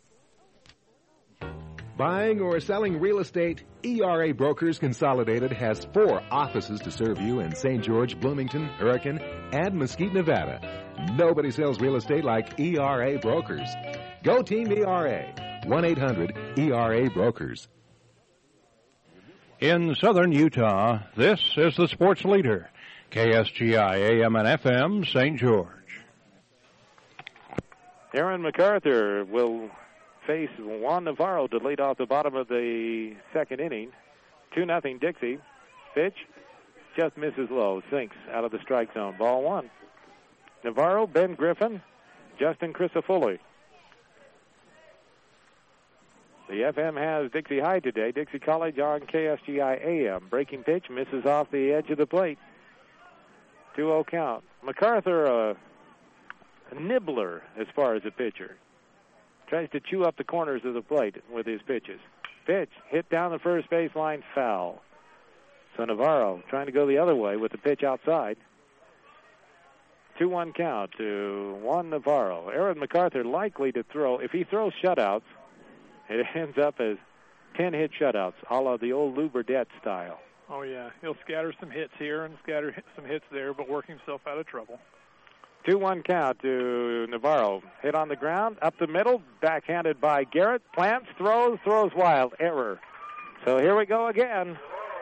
Buying or selling real estate, ERA Brokers Consolidated has 4 offices to serve you in St. George, Bloomington, Hurricane, and Mesquite, Nevada. Nobody sells real estate like ERA Brokers. Go Team ERA. 1-800-ERA Brokers. In southern Utah, this is the sports leader, KSGI AM and FM, St. George. Aaron MacArthur will face Juan Navarro to lead off the bottom of the second inning. 2-0 Dixie. Pitch just misses low, sinks out of the strike zone. Ball 1. Navarro, Ben Griffin, Justin Crisafulli. The FM has Dixie High today. Dixie College on KSGI AM. Breaking pitch misses off the edge of the plate. 2-0 count. MacArthur, a nibbler as far as a pitcher. Tries to chew up the corners of the plate with his pitches. Pitch hit down the first baseline, foul. So Navarro trying to go the other way with the pitch outside. 2-1 count to Juan Navarro. Aaron MacArthur likely to throw. If he throws shutouts, it ends up as 10-hit shutouts, a la the old Lou Burdett style. Oh, yeah. He'll scatter some hits here and scatter some hits there, but work himself out of trouble. 2-1 count to Navarro. Hit on the ground, up the middle, backhanded by Garrett. Plants, throws wild. Error. So here we go again.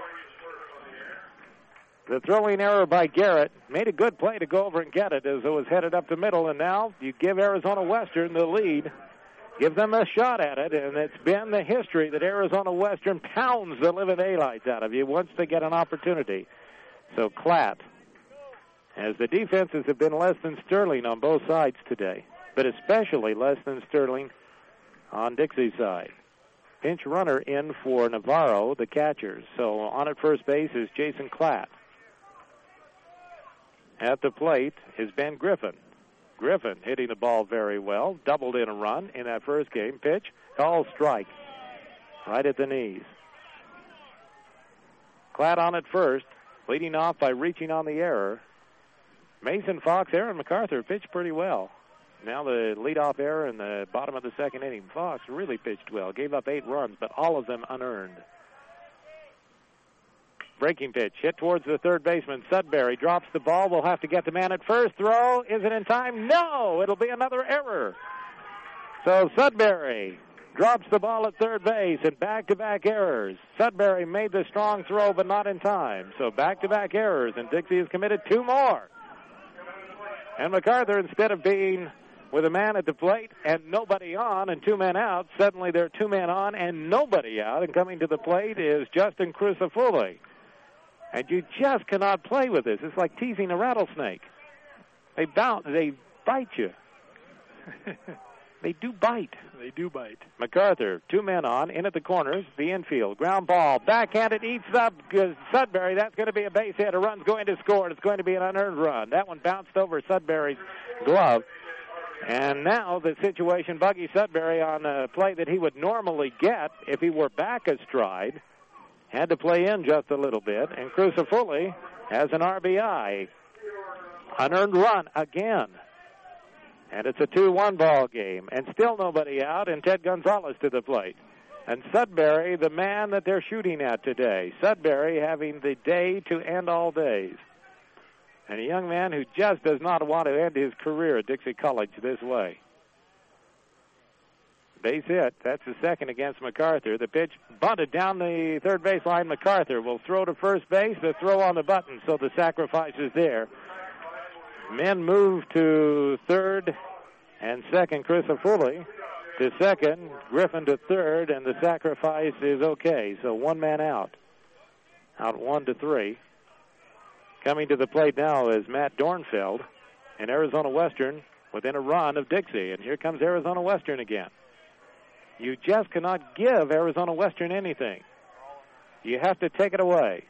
The throwing error by Garrett made a good play to go over and get it as it was headed up the middle, and now you give Arizona Western the lead. Give them a shot at it, and it's been the history that Arizona Western pounds the living daylights out of you once they get an opportunity. So Klatt, as the defenses have been less than sterling on both sides today, but especially less than sterling on Dixie's side. Pinch runner in for Navarro, the catchers. So on at first base is Jason Klatt. At the plate is Ben Griffin. Griffin hitting the ball very well. Doubled in a run in that first game. Pitch, call, strike. Right at the knees. Klatt on at first, leading off by reaching on the error. Mason Fox, Aaron MacArthur pitched pretty well. Now the leadoff error in the bottom of the second inning. Fox really pitched well. Gave up 8 runs, but all of them unearned. Breaking pitch, hit towards the third baseman. Sudbury drops the ball. Will have to get the man at first. Throw, is it in time? No, it'll be another error. So Sudbury drops the ball at third base and back-to-back errors. Sudbury made the strong throw, but not in time. So back-to-back errors, and Dixie has committed 2 more. And MacArthur, instead of being with a man at the plate and nobody on and 2 men out, suddenly there are 2 men on and nobody out, and coming to the plate is Justin Crisafulli. And you just cannot play with this. It's like teasing a rattlesnake. They bite you. They do bite. They do bite. MacArthur, 2 men on, in at the corners, the infield. Ground ball, backhanded, eats up Sudbury. That's going to be a base hit. A run's going to score, and it's going to be an unearned run. That one bounced over Sudbury's glove. And now the situation, Buggy Sudbury on a play that he would normally get if he were back astride, had to play in just a little bit, and Crisafulli has an RBI. Unearned run again. And it's a 2-1 ball game, and still nobody out, and Ted Gonzalez to the plate. And Sudbury, the man that they're shooting at today. Sudbury having the day to end all days. And a young man who just does not want to end his career at Dixie College this way. Base hit. That's the second against MacArthur. The pitch bunted down the third base line. MacArthur will throw to first base. The throw on the button, so the sacrifice is there. Men move to third and second. Crisafulli to second. Griffin to third, and the sacrifice is okay. So 1 man out. Out 1-3. Coming to the plate now is Matt Dornfeld in Arizona Western within a run of Dixie. And here comes Arizona Western again. You just cannot give Arizona Western anything. You have to take it away.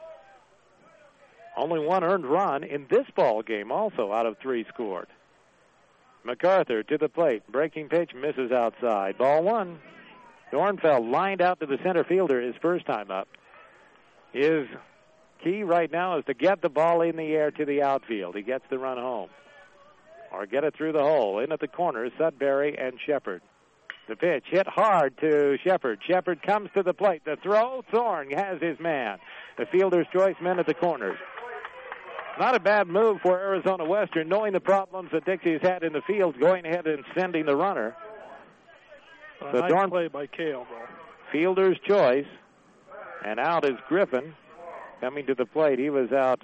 Only 1 earned run in this ball game also out of 3 scored. MacArthur to the plate. Breaking pitch misses outside. Ball 1. Dornfeld lined out to the center fielder his first time up. His key right now is to get the ball in the air to the outfield. He gets the run home. Or get it through the hole. In at the corners, Sudbury and Shepard. The pitch hit hard to Shepard. Shepard comes to the plate. The throw, Thorne has his man. The fielder's choice men at the corners. Not a bad move for Arizona Western, knowing the problems that Dixie's had in the field, going ahead and sending the runner. So nice play by Cale, bro. Fielder's choice. And out is Griffin coming to the plate. He was out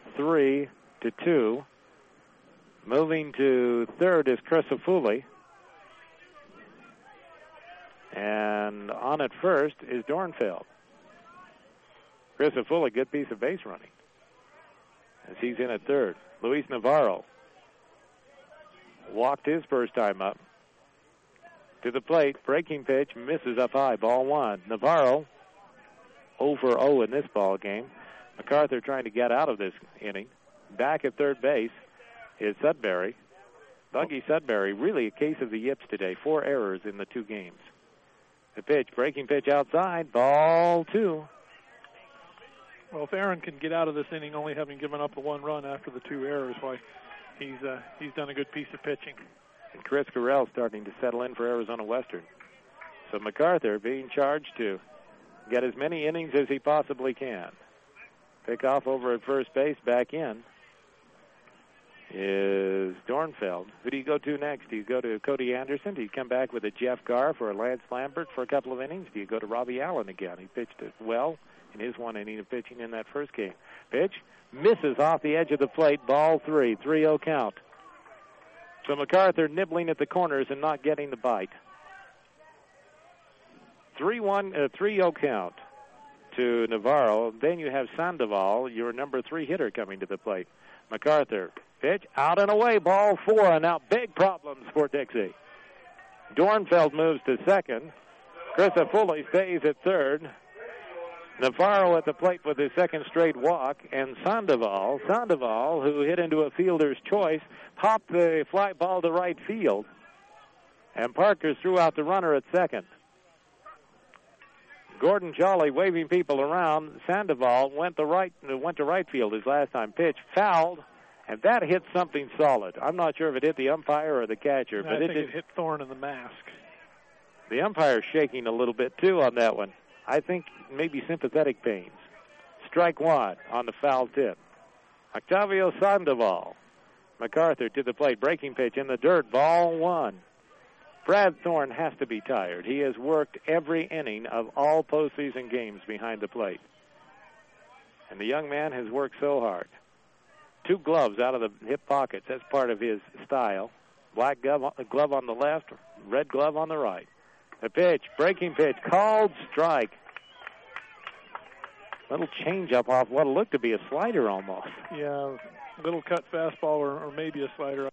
3-2. Moving to third is Crisafulli. And on at first is Dornfeld. Crisafulli, good piece of base running as he's in at third. Luis Navarro walked his first time up. To the plate, breaking pitch, misses up high, ball 1. Navarro 0-for-0 in this ball game. MacArthur trying to get out of this inning. Back at third base is Sudbury. Buggy Sudbury, really a case of the yips today. 4 errors in the 2 games. The pitch, breaking pitch outside, ball 2. Well, if Aaron can get out of this inning only having given up the 1 run after the 2 errors, why, he's done a good piece of pitching. And Chris Carell starting to settle in for Arizona Western. So MacArthur being charged to get as many innings as he possibly can. Pick off over at first base, back in is Dornfeld. Who do you go to next? Do you go to Cody Anderson? Do you come back with a Jeff Garr for a Lance Lambert for a couple of innings? Do you go to Robbie Allen again? He pitched it well in his 1 inning of pitching in that first game. Pitch misses off the edge of the plate. Ball 3. 3-0 count. So MacArthur nibbling at the corners and not getting the bite. 3-0 count to Navarro. Then you have Sandoval, your number 3 hitter, coming to the plate. MacArthur, pitch out and away, ball 4. And now big problems for Dixie. Dornfeld moves to second. Crisafulli stays at third. Navarro at the plate with his second straight walk, and Sandoval, who hit into a fielder's choice, popped the fly ball to right field, and Parker threw out the runner at second. Gordon Jolly waving people around. Sandoval went to right field his last time pitch, fouled, and that hit something solid. I'm not sure if it hit the umpire or the catcher, but I think it hit Thorne in the mask. The umpire's shaking a little bit too on that one. I think maybe sympathetic pains. Strike one on the foul tip. Octavio Sandoval. MacArthur to the plate. Breaking pitch in the dirt. Ball one. Brad Thorne has to be tired. He has worked every inning of all postseason games behind the plate. And the young man has worked so hard. 2 gloves out of the hip pockets. That's part of his style. Black glove on the left, red glove on the right. The pitch, breaking pitch, called strike. Little change-up off what looked to be a slider almost. Yeah, little cut fastball or maybe a slider.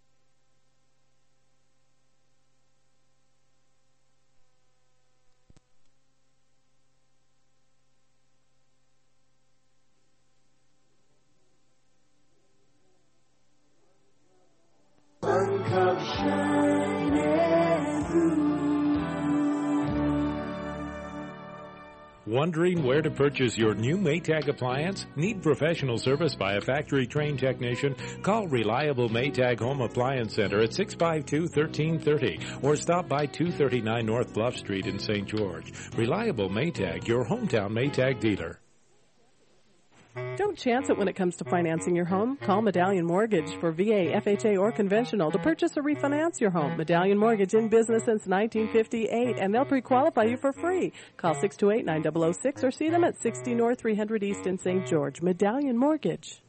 Wondering where to purchase your new Maytag appliance? Need professional service by a factory-trained technician? Call Reliable Maytag Home Appliance Center at 652-1330 or stop by 239 North Bluff Street in St. George. Reliable Maytag, your hometown Maytag dealer. Don't chance it when it comes to financing your home. Call Medallion Mortgage for VA, FHA, or conventional to purchase or refinance your home. Medallion Mortgage in business since 1958, and they'll pre-qualify you for free. Call 628-9006 or see them at 60 North 300 East in St. George. Medallion Mortgage.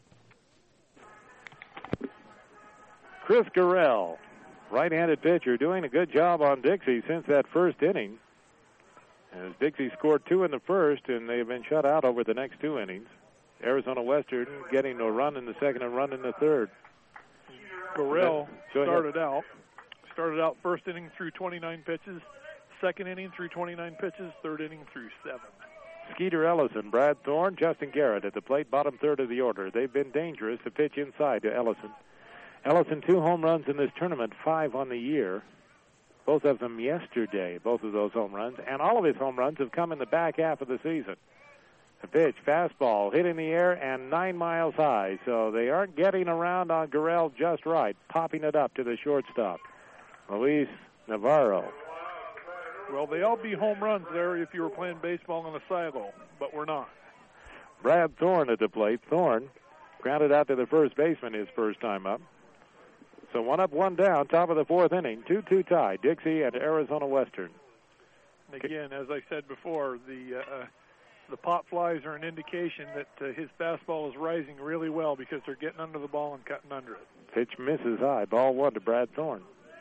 Chris Gorell, right-handed pitcher, doing a good job on Dixie since that first inning. As Dixie scored 2 in the first, and they've been shut out over the next 2 innings. Arizona Western getting a run in the second and run in the third. Gorell started out first inning through 29 pitches, second inning through 29 pitches, third inning through 7. Skeeter Ellison, Brad Thorne, Justin Garrett at the plate, bottom third of the order. They've been dangerous to pitch inside to Ellison. Ellison, 2 home runs in this tournament, 5 on the year. Both of them yesterday, both of those home runs. And all of his home runs have come in the back half of the season. The pitch, fastball, hit in the air and 9 miles high. So they aren't getting around on Gorell just right, popping it up to the shortstop, Luis Navarro. Well, they all be home runs there if you were playing baseball in a silo, but we're not. Brad Thorne at the plate. Thorne grounded out to the first baseman his first time up. So 1 up, 1 down, top of the 4th inning, 2-2 tie, Dixie and Arizona Western. Again, as I said before, the pop flies are an indication that his fastball is rising really well because they're getting under the ball and cutting under it. Pitch misses high, ball 1 to Brad Thorne.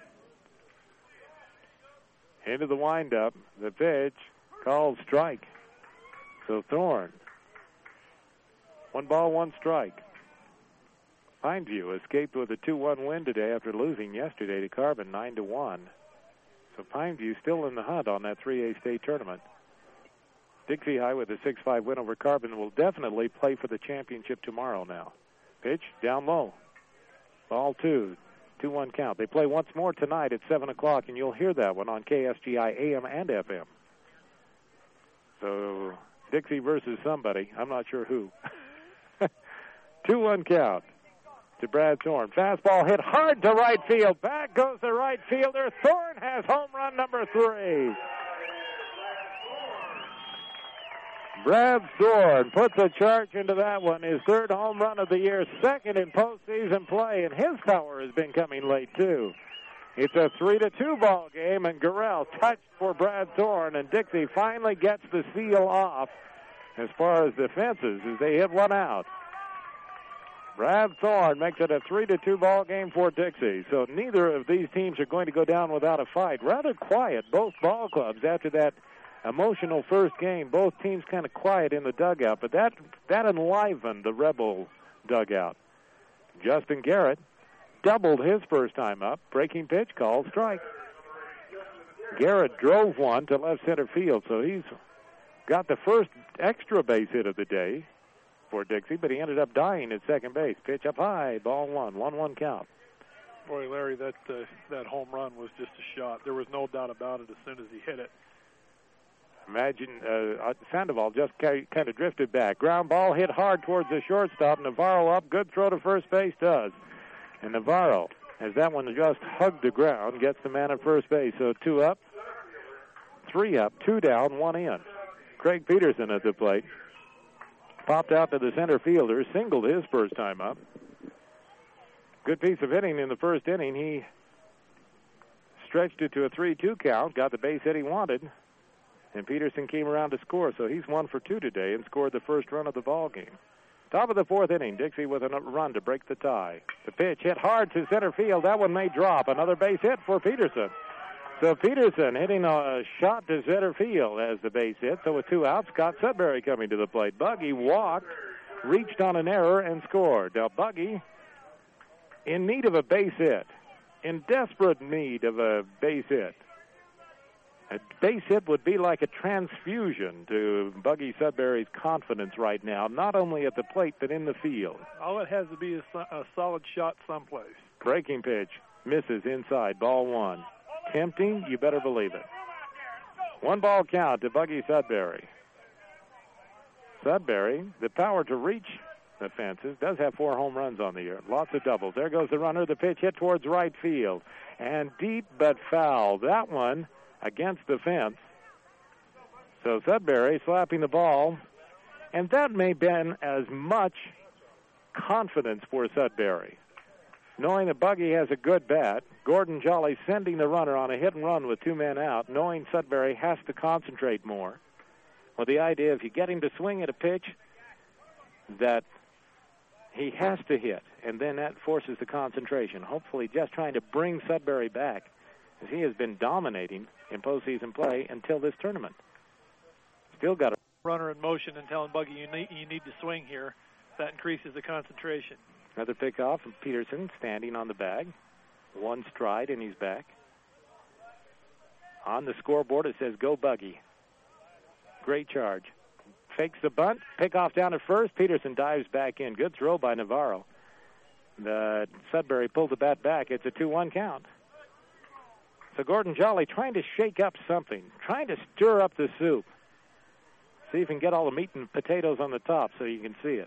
Into the windup, the pitch called strike. So Thorne, 1 ball, 1 strike. Pineview escaped with a 2-1 win today after losing yesterday to Carbon 9-1. So Pineview still in the hunt on that 3A state tournament. Dixie High with a 6-5 win over Carbon will definitely play for the championship tomorrow now. Pitch down low. Ball 2. 2-1 count. They play once more tonight at 7 o'clock, and you'll hear that one on KSGI AM and FM. So Dixie versus somebody. I'm not sure who. 2-1 count to Brad Thorne. Fastball hit hard to right field. Back goes the right fielder. Thorne has home run number 3. Brad Thorne puts a charge into that one. His 3rd home run of the year, 2nd in postseason play, and his power has been coming late too. It's a 3-2 ball game, and Gorell touched for Brad Thorne, and Dixie finally gets the seal off as far as defenses as they hit 1 out. Brad Thorne makes it a 3-2 ball game for Dixie. So neither of these teams are going to go down without a fight. Rather quiet, both ball clubs, after that emotional first game. Both teams kind of quiet in the dugout, but that enlivened the Rebel dugout. Justin Garrett doubled his first time up. Breaking pitch called strike. Garrett drove one to left center field, so he's got the first extra base hit of the day for Dixie, but he ended up dying at second base. Pitch up high, ball 1, 1-1 count. Boy, Larry, that home run was just a shot. There was no doubt about it as soon as he hit it. Imagine Sandoval just kind of drifted back. Ground ball hit hard towards the shortstop. Navarro up. Good throw to first base does. And Navarro, as that one just hugged the ground, gets the man at first base. So 2 up, 3 up, 2 down, 1 in. Craig Peterson at the plate. Popped out to the center fielder. Singled his first time up. Good piece of hitting in the first inning. He stretched it to a 3-2 count. Got the base hit he wanted. And Peterson came around to score, so he's 1 for 2 today and scored the first run of the ball game. Top of the 4th inning, Dixie with a run to break the tie. The pitch hit hard to center field. That one may drop. Another base hit for Peterson. So Peterson hitting a shot to center field as the base hit. So with 2 outs, Scott Sudbury coming to the plate. Buggy walked, reached on an error, and scored. Now Buggy in need of a base hit, in desperate need of a base hit. A base hit would be like a transfusion to Buggy Sudbury's confidence right now, not only at the plate, but in the field. All it has to be is a solid shot someplace. Breaking pitch, misses inside, ball 1. Tempting, you better believe it. 1 ball count to Buggy Sudbury. Sudbury, the power to reach the fences, does have 4 home runs on the year. Lots of doubles. There goes the runner. The pitch hit towards right field. And deep but foul. That one against the fence. So Sudbury slapping the ball. And that may have been as much confidence for Sudbury. Knowing that Buggy has a good bat, Gordon Jolly sending the runner on a hit and run with 2 men out, knowing Sudbury has to concentrate more. Well, the idea, if you get him to swing at a pitch that he has to hit, and then that forces the concentration. Hopefully just trying to bring Sudbury back, as he has been dominating in postseason play until this tournament. Still got a runner in motion and telling Buggy you need to swing here. That increases the concentration. Another pickoff from Peterson standing on the bag. 1 stride and he's back. On the scoreboard it says go Buggy. Great charge. Fakes the bunt. Pickoff down at first. Peterson dives back in. Good throw by Navarro. Sudbury pulled the bat back. It's a 2-1 count. So Gordon Jolly trying to shake up something. Trying to stir up the soup. See if he can get all the meat and potatoes on the top so you can see it.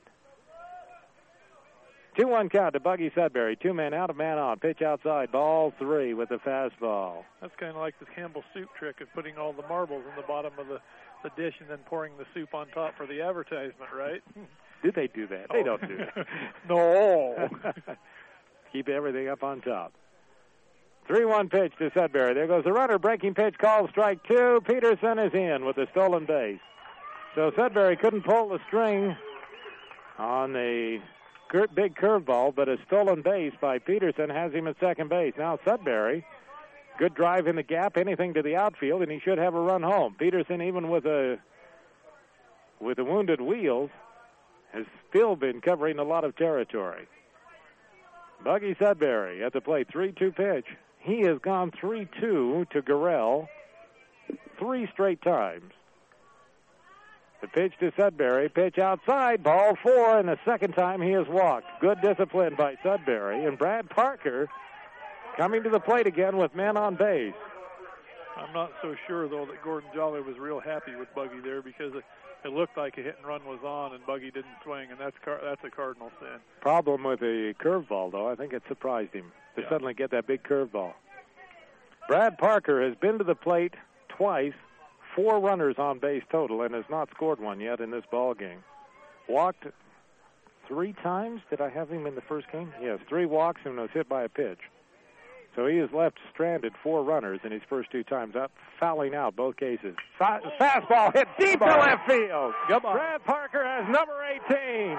2-1 count to Buggy Sudbury. 2 men out, a man on. Pitch outside. Ball 3 with the fastball. That's kind of like the Campbell soup trick of putting all the marbles in the bottom of the dish and then pouring the soup on top for the advertisement, right? Did they do that? They don't do that. No. Keep everything up on top. 3-1 pitch to Sudbury. There goes the runner. Breaking pitch called strike 2. Peterson is in with a stolen base. So Sudbury couldn't pull the string on the big curveball, but a stolen base by Peterson has him at second base. Now Sudbury, good drive in the gap, anything to the outfield, and he should have a run home. Peterson, even with the wounded wheels, has still been covering a lot of territory. Buggy Sudbury at the plate, 3-2 pitch. He has gone 3-2 to Gurrell 3 straight times. The pitch to Sudbury, pitch outside, ball 4, and the second time he has walked. Good discipline by Sudbury, and Brad Parker coming to the plate again with men on base. I'm not so sure, though, that Gordon Jolly was real happy with Buggy there because it looked like a hit and run was on and Buggy didn't swing, and that's a cardinal sin. Problem with the curveball, though, I think it surprised him to suddenly get that big curveball. Brad Parker has been to the plate twice, 4 runners on base total, and has not scored one yet in this ball game. Walked 3 times. Did I have him in the first game? Yes, 3 walks and was hit by a pitch. So he has left stranded 4 runners in his first 2 times, up fouling out both cases. Fastball hit deep to left field. Brad Parker has number 18.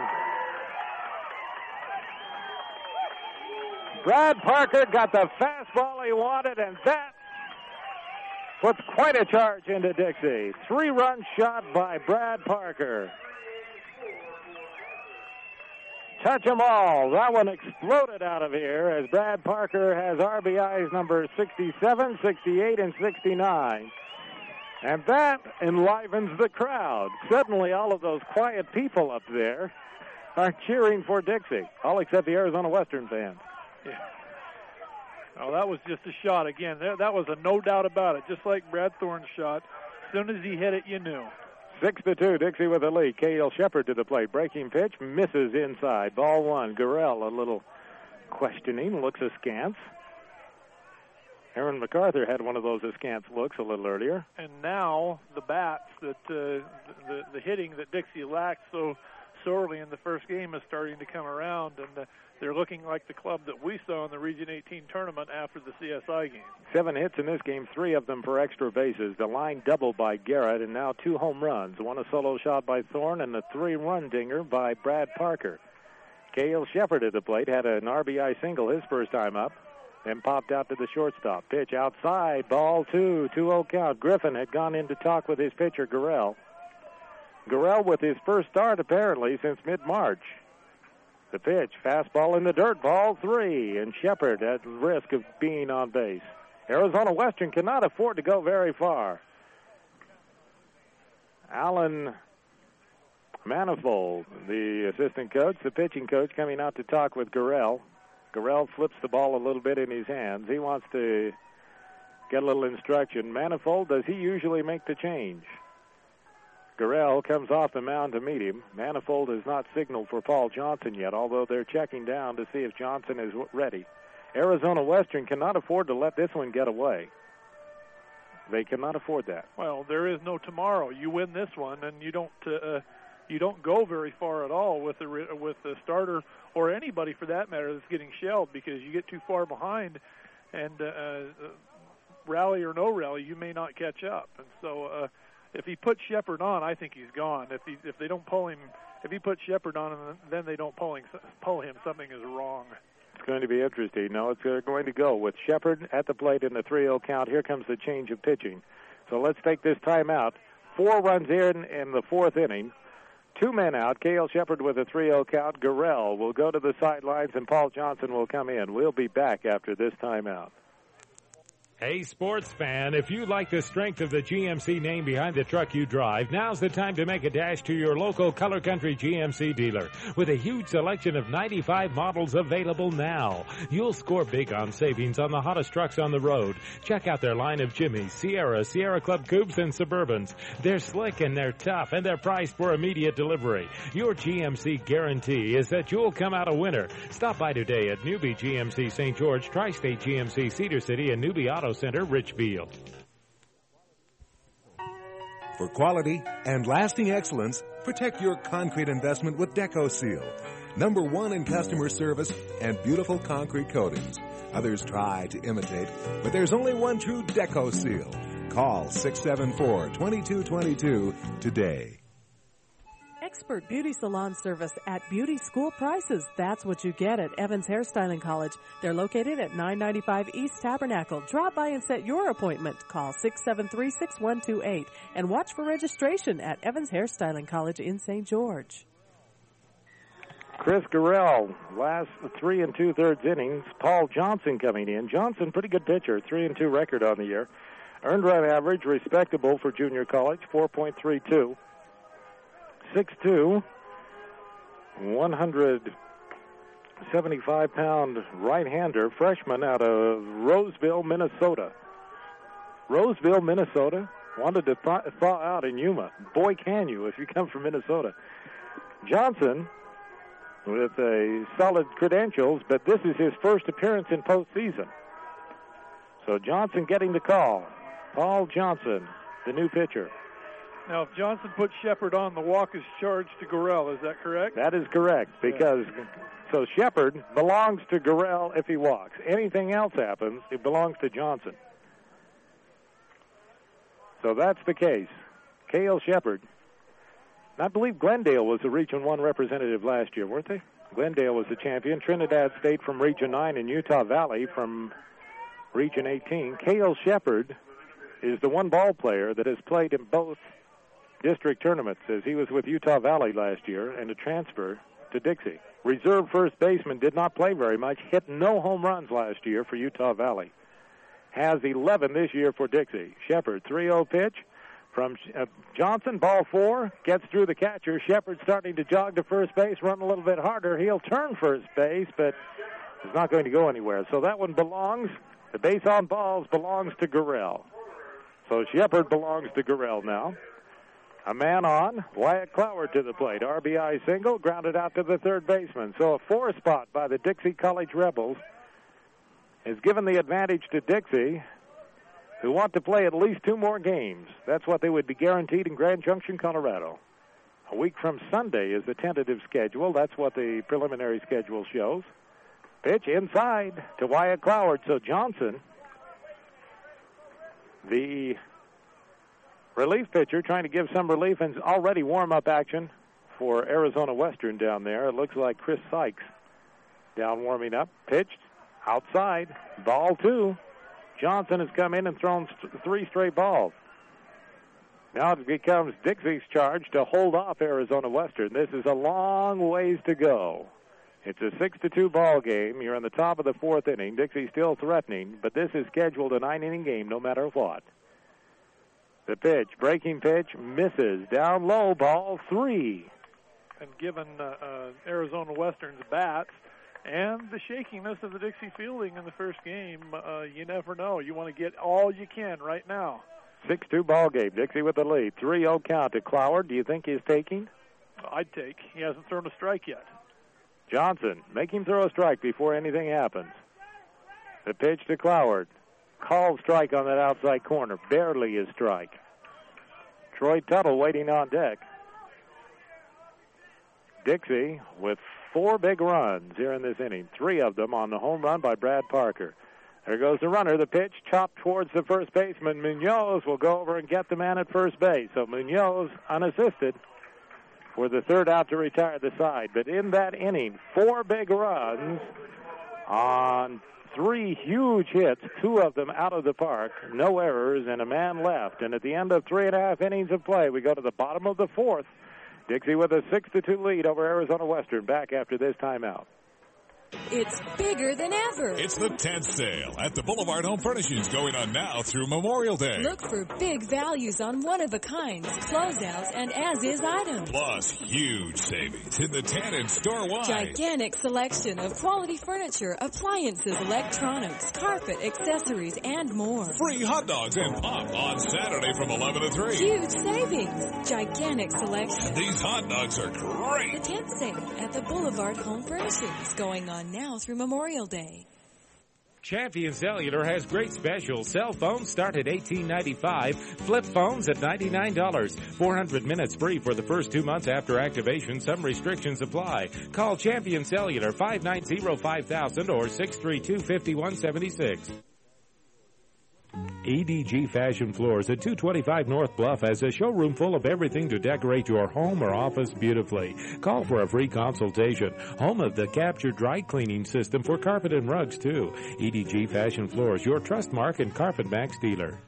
Brad Parker got the fastball he wanted, and that puts quite a charge into Dixie. 3-run shot by Brad Parker. Touch 'em all. That one exploded out of here as Brad Parker has RBIs number 67, 68, and 69. And that enlivens the crowd. Suddenly, all of those quiet people up there are cheering for Dixie, all except the Arizona Western fans. Yeah. Oh, that was just a shot again. That was a no doubt about it, just like Brad Thorne's shot. As soon as he hit it, you knew. 6-2, Dixie with the lead. Cale Shepard to the plate. Breaking pitch, misses inside. Ball one. Gurrell a little questioning, looks askance. Aaron MacArthur had one of those askance looks a little earlier. And now the bats that the hitting that Dixie lacked so sorely in the first game is starting to come around, and they're looking like the club that we saw in the Region 18 tournament after the CSI game. 7 hits in this game, 3 of them for extra bases. The line double by Garrett, and now 2 home runs. One a solo shot by Thorne and a 3-run dinger by Brad Parker. Cale Shepard at the plate had an RBI single his first time up, then popped out to the shortstop. Pitch outside, ball 2, 2-0 count. Griffin had gone in to talk with his pitcher, Gurrell. Gurrell with his first start apparently since mid-March. The pitch, fastball in the dirt, ball 3, and Shepard at risk of being on base. Arizona Western cannot afford to go very far. Alan Manifold, the assistant coach, the pitching coach, coming out to talk with Gurrell. Gurrell flips the ball a little bit in his hands. He wants to get a little instruction. Manifold, does he usually make the change? Gurrell comes off the mound to meet him. Manifold has not signaled for Paul Johnson yet, although they're checking down to see if Johnson is ready. Arizona Western cannot afford to let this one get away. They cannot afford that. Well, there is no tomorrow. You win this one, and you don't go very far at all with the starter or anybody for that matter that's getting shelled, because you get too far behind, and rally or no rally, you may not catch up. And so if he puts Shepard on, I think he's gone. If they don't pull him, if he puts Shepard on and then they don't pull him, something is wrong. It's going to be interesting. No, it's going to go with Shepard at the plate in the 3-0 count. Here comes the change of pitching. So let's take this time out. 4 runs in the 4th inning. 2 men out. Cale Shepard with a 3-0 count. Gurrell will go to the sidelines, and Paul Johnson will come in. We'll be back after this timeout. Hey, sports fan, if you like the strength of the GMC name behind the truck you drive, now's the time to make a dash to your local Color Country GMC dealer. With a huge selection of 95 models available now, you'll score big on savings on the hottest trucks on the road. Check out their line of Jimmys, Sierra Club Coupes, and Suburbans. They're slick and they're tough, and they're priced for immediate delivery. Your GMC guarantee is that you'll come out a winner. Stop by today at Newbie GMC St. George, Tri-State GMC Cedar City, and Newbie Auto Center, Richfield. For quality and lasting excellence, protect your concrete investment with DecoSeal. #1 in customer service and beautiful concrete coatings. Others try to imitate, but there's only one true DecoSeal. Call 674-2222 today. Expert beauty salon service at beauty school prices. That's what you get at Evans Hairstyling College. They're located at 995 East Tabernacle. Drop by and set your appointment. Call 673-6128 and watch for registration at Evans Hairstyling College in St. George. Chris Gurrell, last 3 2/3 innings. Paul Johnson coming in. Johnson, pretty good pitcher, 3-2 record on the year. Earned run average, respectable for junior college, 4.32. 6'2", 175-pound right-hander, freshman out of Roseville, Minnesota. Roseville, Minnesota, wanted to thaw out in Yuma. Boy, can you if you come from Minnesota. Johnson with a solid credentials, but this is his first appearance in postseason. So Johnson getting the call. Paul Johnson, the new pitcher. Now, if Johnson puts Shepard on, the walk is charged to Gurrell. Is that correct? That is correct, because so Shepard belongs to Gurrell if he walks. Anything else happens, it belongs to Johnson. So that's the case. Cale Shepard. I believe Glendale was the Region 1 representative last year, weren't they? Glendale was the champion. Trinidad State from Region 9 and Utah Valley from Region 18. Cale Shepard is the one ball player that has played in both district tournaments, as he was with Utah Valley last year and a transfer to Dixie. Reserve first baseman, did not play very much, hit no home runs last year for Utah Valley. Has 11 this year for Dixie. Shepard, 3-0 pitch, from Johnson. Ball 4, gets through the catcher. Shepard starting to jog to first base, run a little bit harder. He'll turn first base, but it's not going to go anywhere. So that one belongs, the base on balls belongs to Gurrell. So Shepard belongs to Gurrell now. A man on, Wyatt Cloward to the plate. RBI single, grounded out to the third baseman. So a 4 spot by the Dixie College Rebels has given the advantage to Dixie, who want to play at least 2 more games. That's what they would be guaranteed in Grand Junction, Colorado. A week from Sunday is the tentative schedule. That's what the preliminary schedule shows. Pitch inside to Wyatt Cloward. So Johnson, the relief pitcher, trying to give some relief, and already warm-up action for Arizona Western down there. It looks like Chris Sykes down warming up. Pitched outside, ball 2. Johnson has come in and thrown 3 straight balls. Now it becomes Dixie's charge to hold off Arizona Western. This is a long ways to go. It's a 6-2 ball game. You're in the top of the 4th inning. Dixie still threatening, but this is scheduled a 9-inning game no matter what. The pitch, breaking pitch, misses. Down low, ball 3. And given Arizona Western's bats and the shakiness of the Dixie fielding in the first game, you never know. You want to get all you can right now. 6-2 ball game. Dixie with the lead. 3-0 count to Cloward. Do you think he's taking? I'd take. He hasn't thrown a strike yet. Johnson, make him throw a strike before anything happens. The pitch to Cloward. Called strike on that outside corner. Barely a strike. Troy Tuttle waiting on deck. Dixie with 4 big runs here in this inning. 3 of them on the home run by Brad Parker. There goes the runner. The pitch chopped towards the first baseman. Munoz will go over and get the man at first base. So Munoz unassisted for the 3rd out to retire the side. But in that inning, 4 big runs on 3 huge hits, 2 of them out of the park, no errors, and a man left. And at the end of 3.5 innings of play, we go to the bottom of the 4th. Dixie with a 6-2 lead over Arizona Western. Back after this timeout. It's bigger than ever. It's the tent sale at the Boulevard Home Furnishings, going on now through Memorial Day. Look for big values on one-of-a-kinds, closeouts, and as-is items. Plus, huge savings in the tent and store-wide. Gigantic selection of quality furniture, appliances, electronics, carpet, accessories, and more. Free hot dogs and pop on Saturday from 11 to 3. Huge savings. Gigantic selection. These hot dogs are great. The tent sale at the Boulevard Home Furnishings, going on now through Memorial Day. Champion Cellular has great specials. Cell phones start at $18.95. Flip phones at $99. 400 minutes free for the first 2 months after activation. Some restrictions apply. Call Champion Cellular 590-5000 or 632-5176. EDG Fashion Floors at 225 North Bluff has a showroom full of everything to decorate your home or office beautifully. Call for a free consultation. Home of the Capture dry cleaning system for carpet and rugs, too. EDG Fashion Floors, your Trustmark and Carpet Max dealer.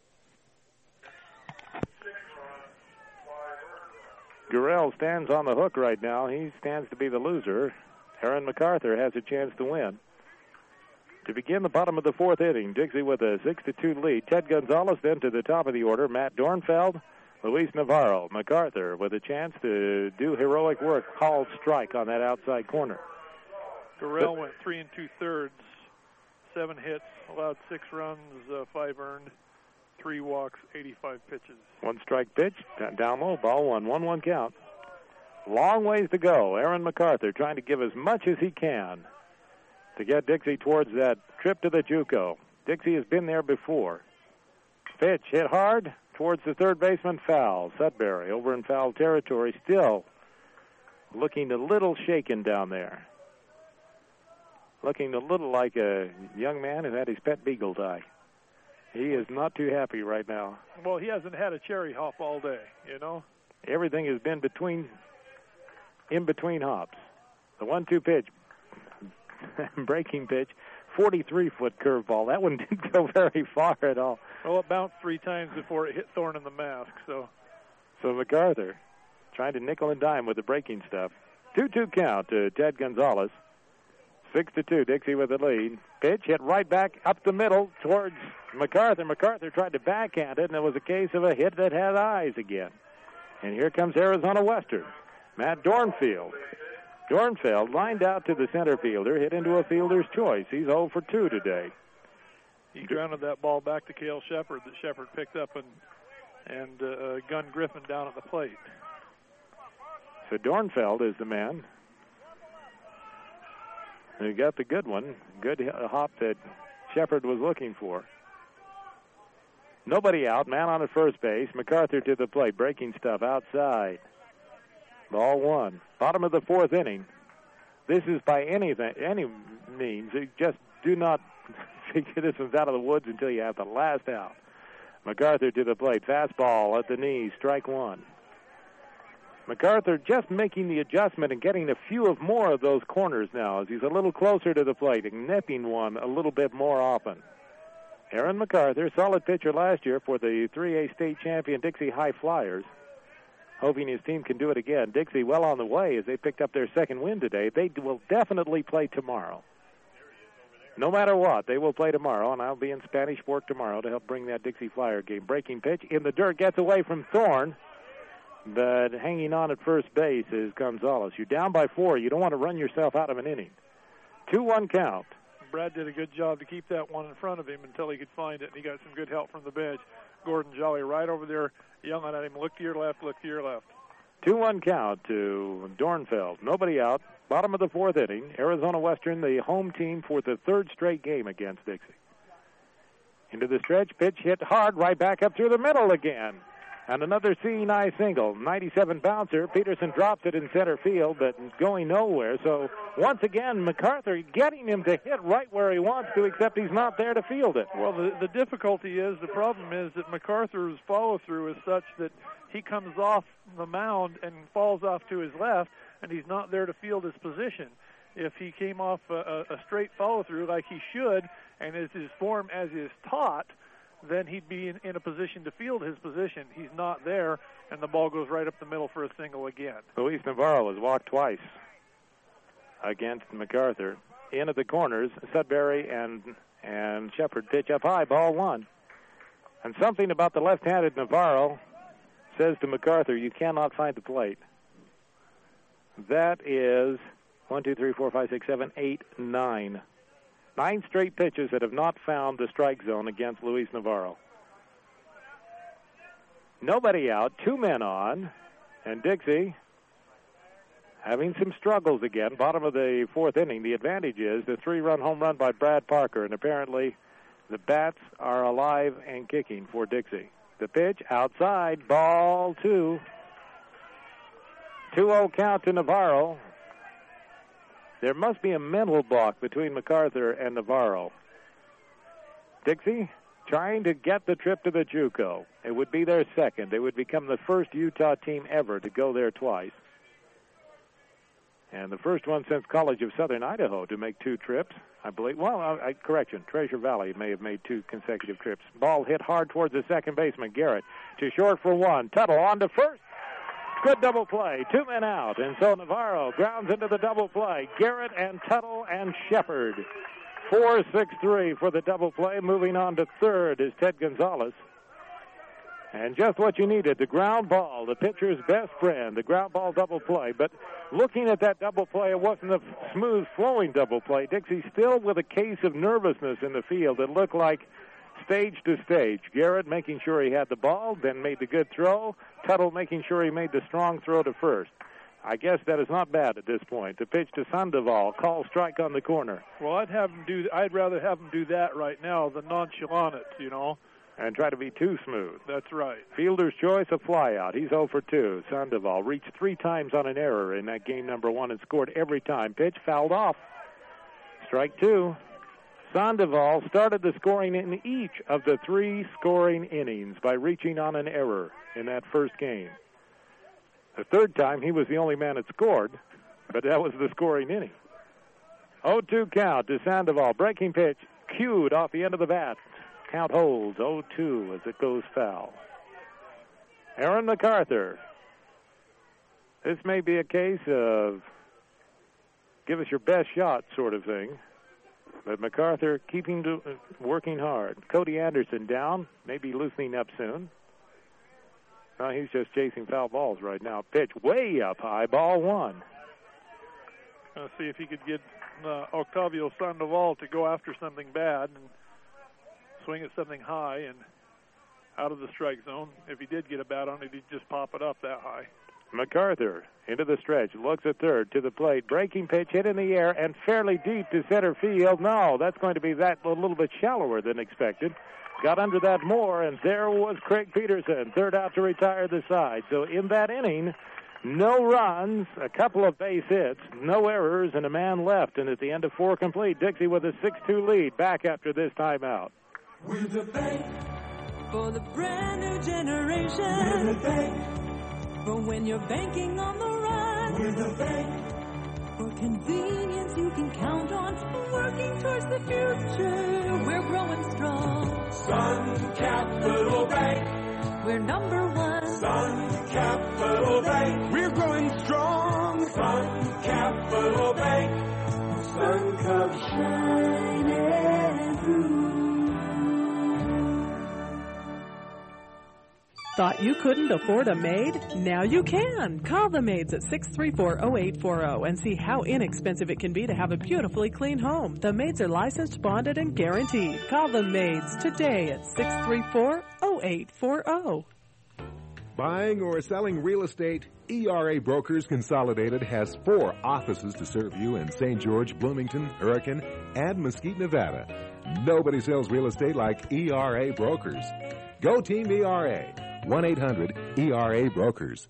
Gurrell stands on the hook right now. He stands to be the loser. Aaron MacArthur has a chance to win. To begin the bottom of the 4th inning, Dixie with a 6-2 lead. Ted Gonzalez then to the top of the order. Matt Dornfeld, Luis Navarro. MacArthur with a chance to do heroic work. Called strike on that outside corner. Gurrell went 3 2/3, 7 hits, allowed 6 runs, 5 earned, 3 walks, 85 pitches. 1 strike pitch, down low, ball 1, 1-1 count. Long ways to go. Aaron MacArthur trying to give as much as he can to get Dixie towards that trip to the JUCO. Dixie has been there before. Pitch hit hard towards the third baseman, foul. Sudbury over in foul territory, still looking a little shaken down there. Looking a little like a young man who had his pet beagle die. He is not too happy right now. Well, he hasn't had a cherry hop all day, you know. Everything has been in between hops. The 1-2 pitch. Breaking pitch, 43-foot curveball. That one didn't go very far at all. Well, it bounced 3 times before it hit Thorne in the mask. So MacArthur trying to nickel and dime with the breaking stuff. 2-2 count to Ted Gonzalez. 6-2, Dixie with the lead. Pitch hit right back up the middle towards MacArthur. MacArthur tried to backhand it, and it was a case of a hit that had eyes again. And here comes Arizona Western. Matt Dornfield. Dornfield lined out to the center fielder, hit into a fielder's choice. He's 0 for 2 today. He grounded that ball back to Cale Shepard that Shepard picked up and gunned Griffin down at the plate. So Dornfeld is the man. He got the good one. Good hop that Shepard was looking for. Nobody out. Man on at first base. MacArthur to the plate. Breaking stuff outside. Ball 1. Bottom of the 4th inning. This is by any means. Just do not figure this one's out of the woods until you have the last out. MacArthur to the plate. Fastball at the knees. Strike 1. MacArthur just making the adjustment and getting a few of more of those corners now as he's a little closer to the plate and nipping one a little bit more often. Aaron MacArthur, solid pitcher last year for the 3A state champion Dixie High Flyers. Hoping his team can do it again. Dixie well on the way as they picked up their second win today. They will definitely play tomorrow. No matter what, they will play tomorrow, and I'll be in Spanish Fork tomorrow to help bring that Dixie Flyer game. Breaking pitch in the dirt, gets away from Thorne. But hanging on at first base is Gonzalez. You're down by 4. You don't want to run yourself out of an inning. 2-1 count. Brad did a good job to keep that one in front of him until he could find it, and he got some good help from the bench. Gordon Jolly right over there yelling at him, look to your left, look to your left. 2-1 count to Dornfeld. Nobody out. Bottom of the 4th inning. Arizona Western, the home team for the 3rd straight game against Dixie. Into the stretch, pitch hit hard, right back up through the middle again. And another seeing eye single. 97 bouncer. Peterson drops it in center field, but going nowhere. So once again, MacArthur getting him to hit right where he wants to, except he's not there to field it. Well, the difficulty is, the problem is that MacArthur's follow-through is such that he comes off the mound and falls off to his left, and he's not there to field his position. If he came off a straight follow-through like he should, and is his form as is taught, then he'd be in a position to field his position. He's not there, and the ball goes right up the middle for a single again. Luis Navarro has walked twice against MacArthur. In at the corners, Sudbury and Shepard pitch up high, ball 1. And something about the left-handed Navarro says to MacArthur, you cannot find the plate. That is 1, 2, 3, 4, 5, 6, 7, 8, 9. 9 straight pitches that have not found the strike zone against Luis Navarro. Nobody out, 2 men on, and Dixie having some struggles again. Bottom of the 4th inning. The advantage is the 3-run home run by Brad Parker, and apparently the bats are alive and kicking for Dixie. The pitch outside, ball 2. 2-0 count to Navarro. There must be a mental block between MacArthur and Navarro. Dixie trying to get the trip to the JUCO. It would be their second. They would become the first Utah team ever to go there twice. And the first one since College of Southern Idaho to make 2 trips, I believe. Well, correction, Treasure Valley may have made 2 consecutive trips. Ball hit hard towards the second baseman, Garrett. To short for 1. Tuttle on to first. Good double play. 2 men out. And so Navarro grounds into the double play. Garrett and Tuttle and Shepard. 4-6-3 for the double play. Moving on to third is Ted Gonzalez. And just what you needed, the ground ball, the pitcher's best friend, the ground ball double play. But looking at that double play, it wasn't a smooth flowing double play. Dixie still with a case of nervousness in the field. It looked like stage to stage. Garrett making sure he had the ball, then made the good throw. Tuttle making sure he made the strong throw to first. I guess that is not bad at this point. The pitch to Sandoval, call strike on the corner. Well, I'd rather have him do that right now than nonchalant it, you know. And try to be too smooth. That's right. Fielder's choice, a flyout. He's 0 for 2. Sandoval reached 3 times on an error in that game number 1 and scored every time. Pitch fouled off. Strike 2. Sandoval started the scoring in each of the 3 scoring innings by reaching on an error in that first game. The 3rd time, he was the only man that scored, but that was the scoring inning. 0-2 count to Sandoval. Breaking pitch cued off the end of the bat. Count holds 0-2 as it goes foul. Aaron MacArthur. This may be a case of give us your best shot sort of thing. But MacArthur working hard. Cody Anderson down, maybe loosening up soon. He's just chasing foul balls right now. Pitch way up high, ball one. See if he could get Octavio Sandoval to go after something bad and swing at something high and out of the strike zone. If he did get a bat on it, he'd just pop it up that high. MacArthur into the stretch, looks at third, to the plate, breaking pitch hit in the air and fairly deep to center field. No, that's going to be a little bit shallower than expected. Got under that more, and there was Craig Peterson, third out to retire the side. So in that inning, no runs, a couple of base hits, no errors, and a man left. And at the end of 4 complete, Dixie with a 6-2 lead, back after this timeout. With a bank for the brand new generation. With a bank for when you're banking on the run. With a bank for convenience you can count on. Working towards the future, we're growing strong. Sun Capital Bank, we're number one. Sun Capital Bank, we're growing strong. Sun Capital Bank, the sun comes shining through. Thought you couldn't afford a maid? Now you can. Call the maids at 634-0840 and see how inexpensive it can be to have a beautifully clean home. The maids are licensed, bonded, and guaranteed. Call the maids today at 634-0840. Buying or selling real estate? ERA Brokers Consolidated has 4 offices to serve you in St. George, Bloomington, Hurricane, and Mesquite, Nevada. Nobody sells real estate like ERA Brokers. Go Team ERA. 1-800-ERA-BROKERS.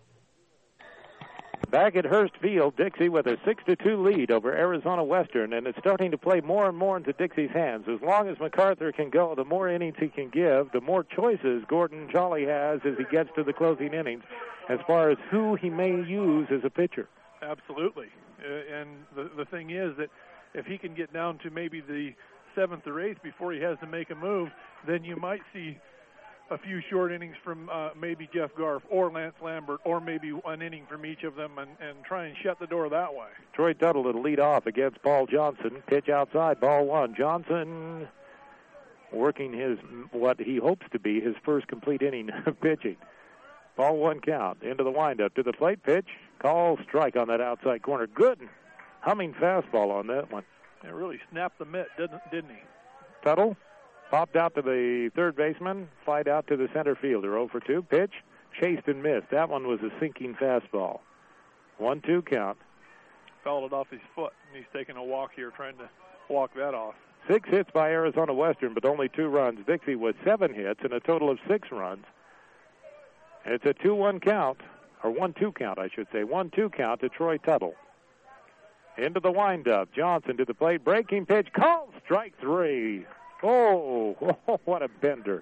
Back at Hurst Field, Dixie with a 6-2 lead over Arizona Western, and it's starting to play more and more into Dixie's hands. As long as MacArthur can go, the more innings he can give, the more choices Gordon Jolly has as he gets to the closing innings as far as who he may use as a pitcher. Absolutely. And the thing is that if he can get down to maybe the 7th or 8th before he has to make a move, then you might see a few short innings from maybe Jeff Garf or Lance Lambert, or maybe an inning from each of them, and try and shut the door that way. Troy Tuttle to lead off against Paul Johnson. Pitch outside, ball one. Johnson working what he hopes to be his first complete inning of pitching. Ball one count. Into the windup to the plate. Pitch. Call strike on that outside corner. Good humming fastball on that one. It really snapped the mitt, didn't he? Tuttle popped out to the third baseman, flied out to the center fielder. 0 for 2. Pitch, chased and missed. That one was a sinking fastball. 1-2 count. Fouled it off his foot, and he's taking a walk here, trying to walk that off. 6 hits by Arizona Western, but only 2 runs. Dixie with 7 hits and a total of 6 runs. It's a 2-1 count, or 1-2 count, I should say. 1-2 count to Troy Tuttle. Into the windup. Johnson to the plate. Breaking pitch. Called strike 3. Oh, what a bender.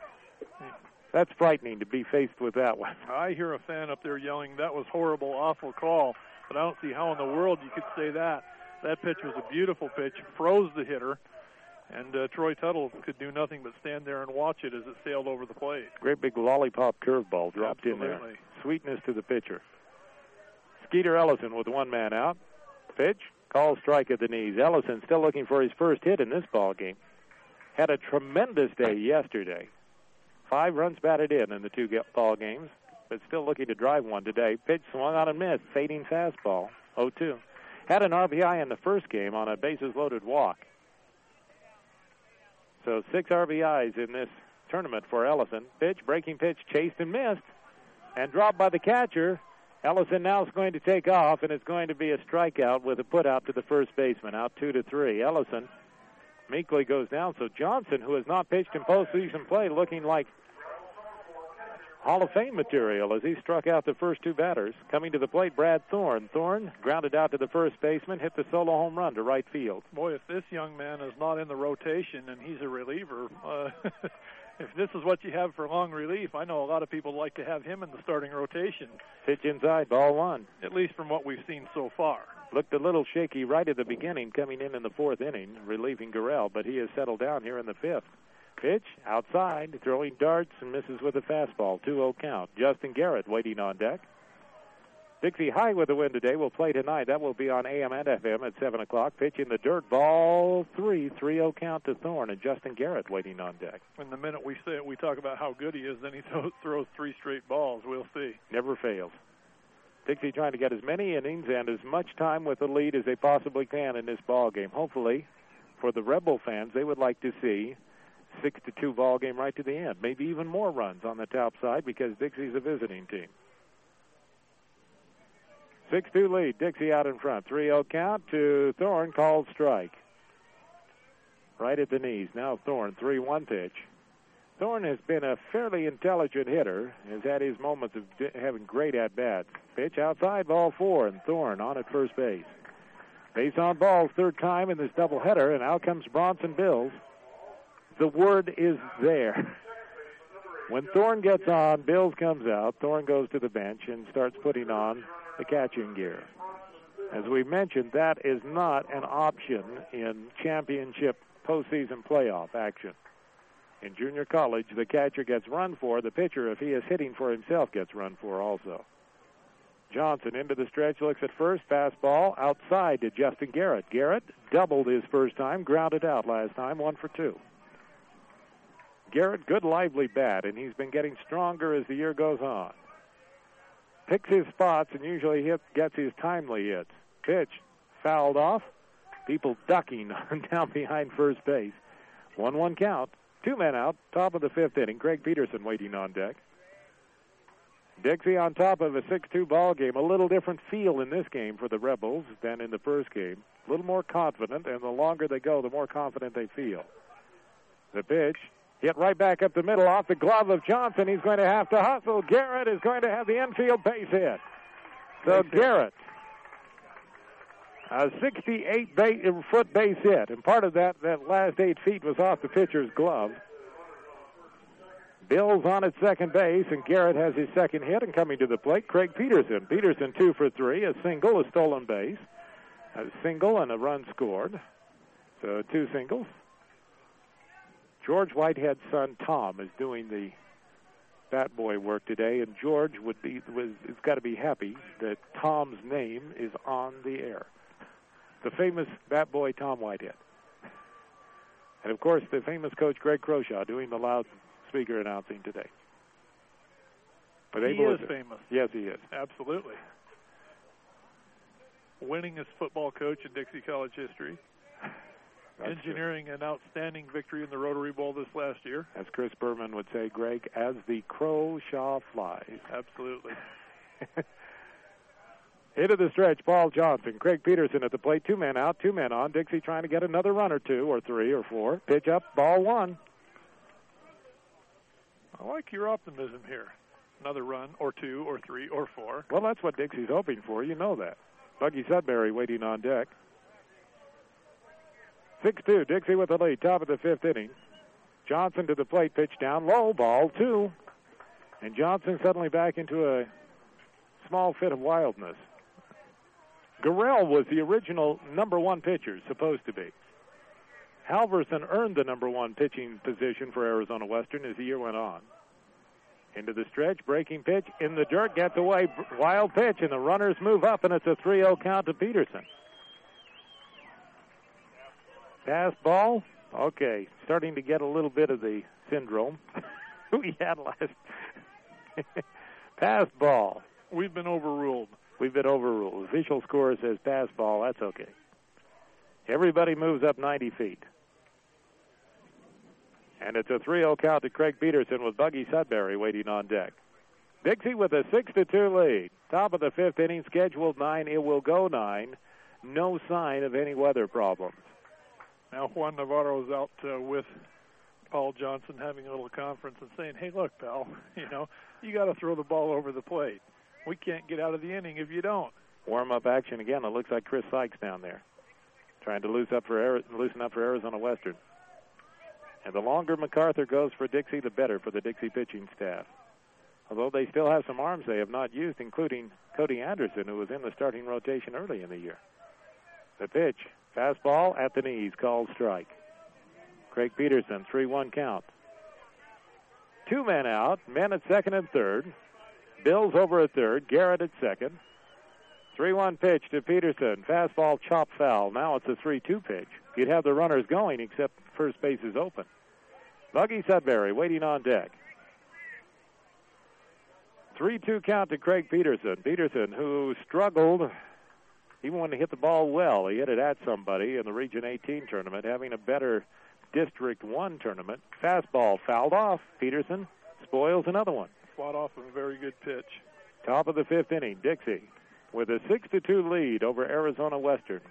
That's frightening to be faced with that one. I hear a fan up there yelling, that was horrible, awful call. But I don't see how in the world you could say that. That pitch was a beautiful pitch, froze the hitter, and Troy Tuttle could do nothing but stand there and watch it as it sailed over the plate. Great big lollipop curveball dropped in there. Sweetness to the pitcher. Skeeter Ellison with 1 man out. Pitch, call strike at the knees. Ellison still looking for his first hit in this ball game. Had a tremendous day yesterday. 5 runs batted in the 2 ball games, but still looking to drive one today. Pitch swung on and missed. Fading fastball. 0-2. Had an RBI in the first game on a bases-loaded walk. So 6 RBIs in this tournament for Ellison. Pitch, breaking pitch, chased and missed, and dropped by the catcher. Ellison now is going to take off, and it's going to be a strikeout with a put-out to the first baseman. Out 2-3. Ellison meekly goes down. So Johnson, who has not pitched in postseason play, looking like Hall of Fame material as he struck out the first 2 batters. Coming to the plate, Brad Thorne. Thorne grounded out to the first baseman, hit the solo home run to right field. Boy, if this young man is not in the rotation and he's a reliever, if this is what you have for long relief, I know a lot of people like to have him in the starting rotation. Pitch inside, ball 1. At least from what we've seen so far. Looked a little shaky right at the beginning, coming in the 4th inning, relieving Gurrell, but he has settled down here in the 5th. Pitch, outside, throwing darts and misses with a fastball. 2-0 count. Justin Garrett waiting on deck. Dixie High with the win today will play tonight. That will be on AM and FM at 7 o'clock. Pitch in the dirt, ball 3, 3-0 count to Thorne, and Justin Garrett waiting on deck. And the minute we talk about how good he is, then he throws 3 straight balls. We'll see. Never fails. Dixie trying to get as many innings and as much time with the lead as they possibly can in this ball game. Hopefully, for the Rebel fans, they would like to see 6-2 ball game right to the end. Maybe even more runs on the top side because Dixie's a visiting team. 6-2 lead. Dixie out in front. 3-0 count to Thorne. Called strike. Right at the knees. Now Thorne. 3-1 pitch. Thorne has been a fairly intelligent hitter. Has had his moments of having great at-bats. Pitch outside. Ball 4. And Thorne on at first base. Base on balls. Third time in this doubleheader. And out comes Bronson Bills. The word is there. When Thorne gets on, Bills comes out. Thorne goes to the bench and starts putting on the catching gear. As we mentioned, that is not an option in championship postseason playoff action. In junior college, the catcher gets run for. The pitcher, if he is hitting for himself, gets run for also. Johnson into the stretch, looks at first. Fastball outside to Justin Garrett. Garrett doubled his first time, grounded out last time, 1 for 2. Garrett, good lively bat, and he's been getting stronger as the year goes on. Picks his spots and usually gets his timely hits. Pitch fouled off. People ducking down behind first base. 1-1 count. 2 men out. Top of the 5th inning. Craig Peterson waiting on deck. Dixie on top of a 6-2 ball game. A little different feel in this game for the Rebels than in the first game. A little more confident, and the longer they go, the more confident they feel. The pitch. Hit right back up the middle off the glove of Johnson. He's going to have to hustle. Garrett is going to have the infield base hit. So Garrett, a 68-foot base hit. And part of that last 8 feet was off the pitcher's glove. Bills on at second base, and Garrett has his second hit. And coming to the plate, Craig Peterson. Peterson 2 for 3, a single, a stolen base. A single and a run scored. So 2 singles. George Whitehead's son Tom is doing the bat boy work today, and George is got to be happy that Tom's name is on the air. The famous bat boy Tom Whitehead, and of course the famous coach Greg Croshaw doing the loudspeaker announcing today. But he is famous. Yes, he is. Absolutely. Winningest football coach in Dixie College history. That's engineering true. An outstanding victory in the Rotary Bowl this last year. As Chris Berman would say, Greg, as the Croshaw flies. Absolutely. Into the stretch, Paul Johnson. Craig Peterson at the plate. 2 men out, 2 men on. Dixie trying to get another run or 2 or 3 or 4. Pitch up, ball 1. I like your optimism here. Another run or 2 or 3 or 4. Well, that's what Dixie's hoping for. You know that. Buggy Sudbury waiting on deck. 6-2, Dixie with the lead, top of the 5th inning. Johnson to the plate, pitch down low, ball 2. And Johnson suddenly back into a small fit of wildness. Gurrell was the original number 1 pitcher, supposed to be. Halverson earned the number 1 pitching position for Arizona Western as the year went on. Into the stretch, breaking pitch, in the dirt, gets away, wild pitch, and the runners move up, and it's a 3-0 count to Peterson. Pass ball, okay, starting to get a little bit of the syndrome we had last. Pass ball. We've been overruled. Official score says pass ball, that's okay. Everybody moves up 90 feet. And it's a 3-0 count to Craig Peterson with Buggy Sudbury waiting on deck. Dixie with a 6-2 lead. Top of the 5th inning, scheduled 9. It will go 9. No sign of any weather problems. Now Juan Navarro's out with Paul Johnson having a little conference and saying, hey, look, pal, you got to throw the ball over the plate. We can't get out of the inning if you don't. Warm-up action again. It looks like Chris Sykes down there trying to loosen up for Arizona Western. And the longer MacArthur goes for Dixie, the better for the Dixie pitching staff. Although they still have some arms they have not used, including Cody Anderson, who was in the starting rotation early in the year. The pitch. Fastball at the knees, called strike. Craig Peterson, 3-1 count. 2 men out, men at second and third. Bills over at third, Garrett at second. 3-1 pitch to Peterson. Fastball, chop foul. Now it's a 3-2 pitch. You'd have the runners going, except first base is open. Buggy Sudbury waiting on deck. 3-2 count to Craig Peterson. Peterson, who struggled even when he hit the ball well. He hit it at somebody in the Region 18 tournament, having a better District 1 tournament. Fastball fouled off. Peterson spoils another one. Fought off a very good pitch. Top of the 5th inning, Dixie with a 6-2 lead over Arizona Western.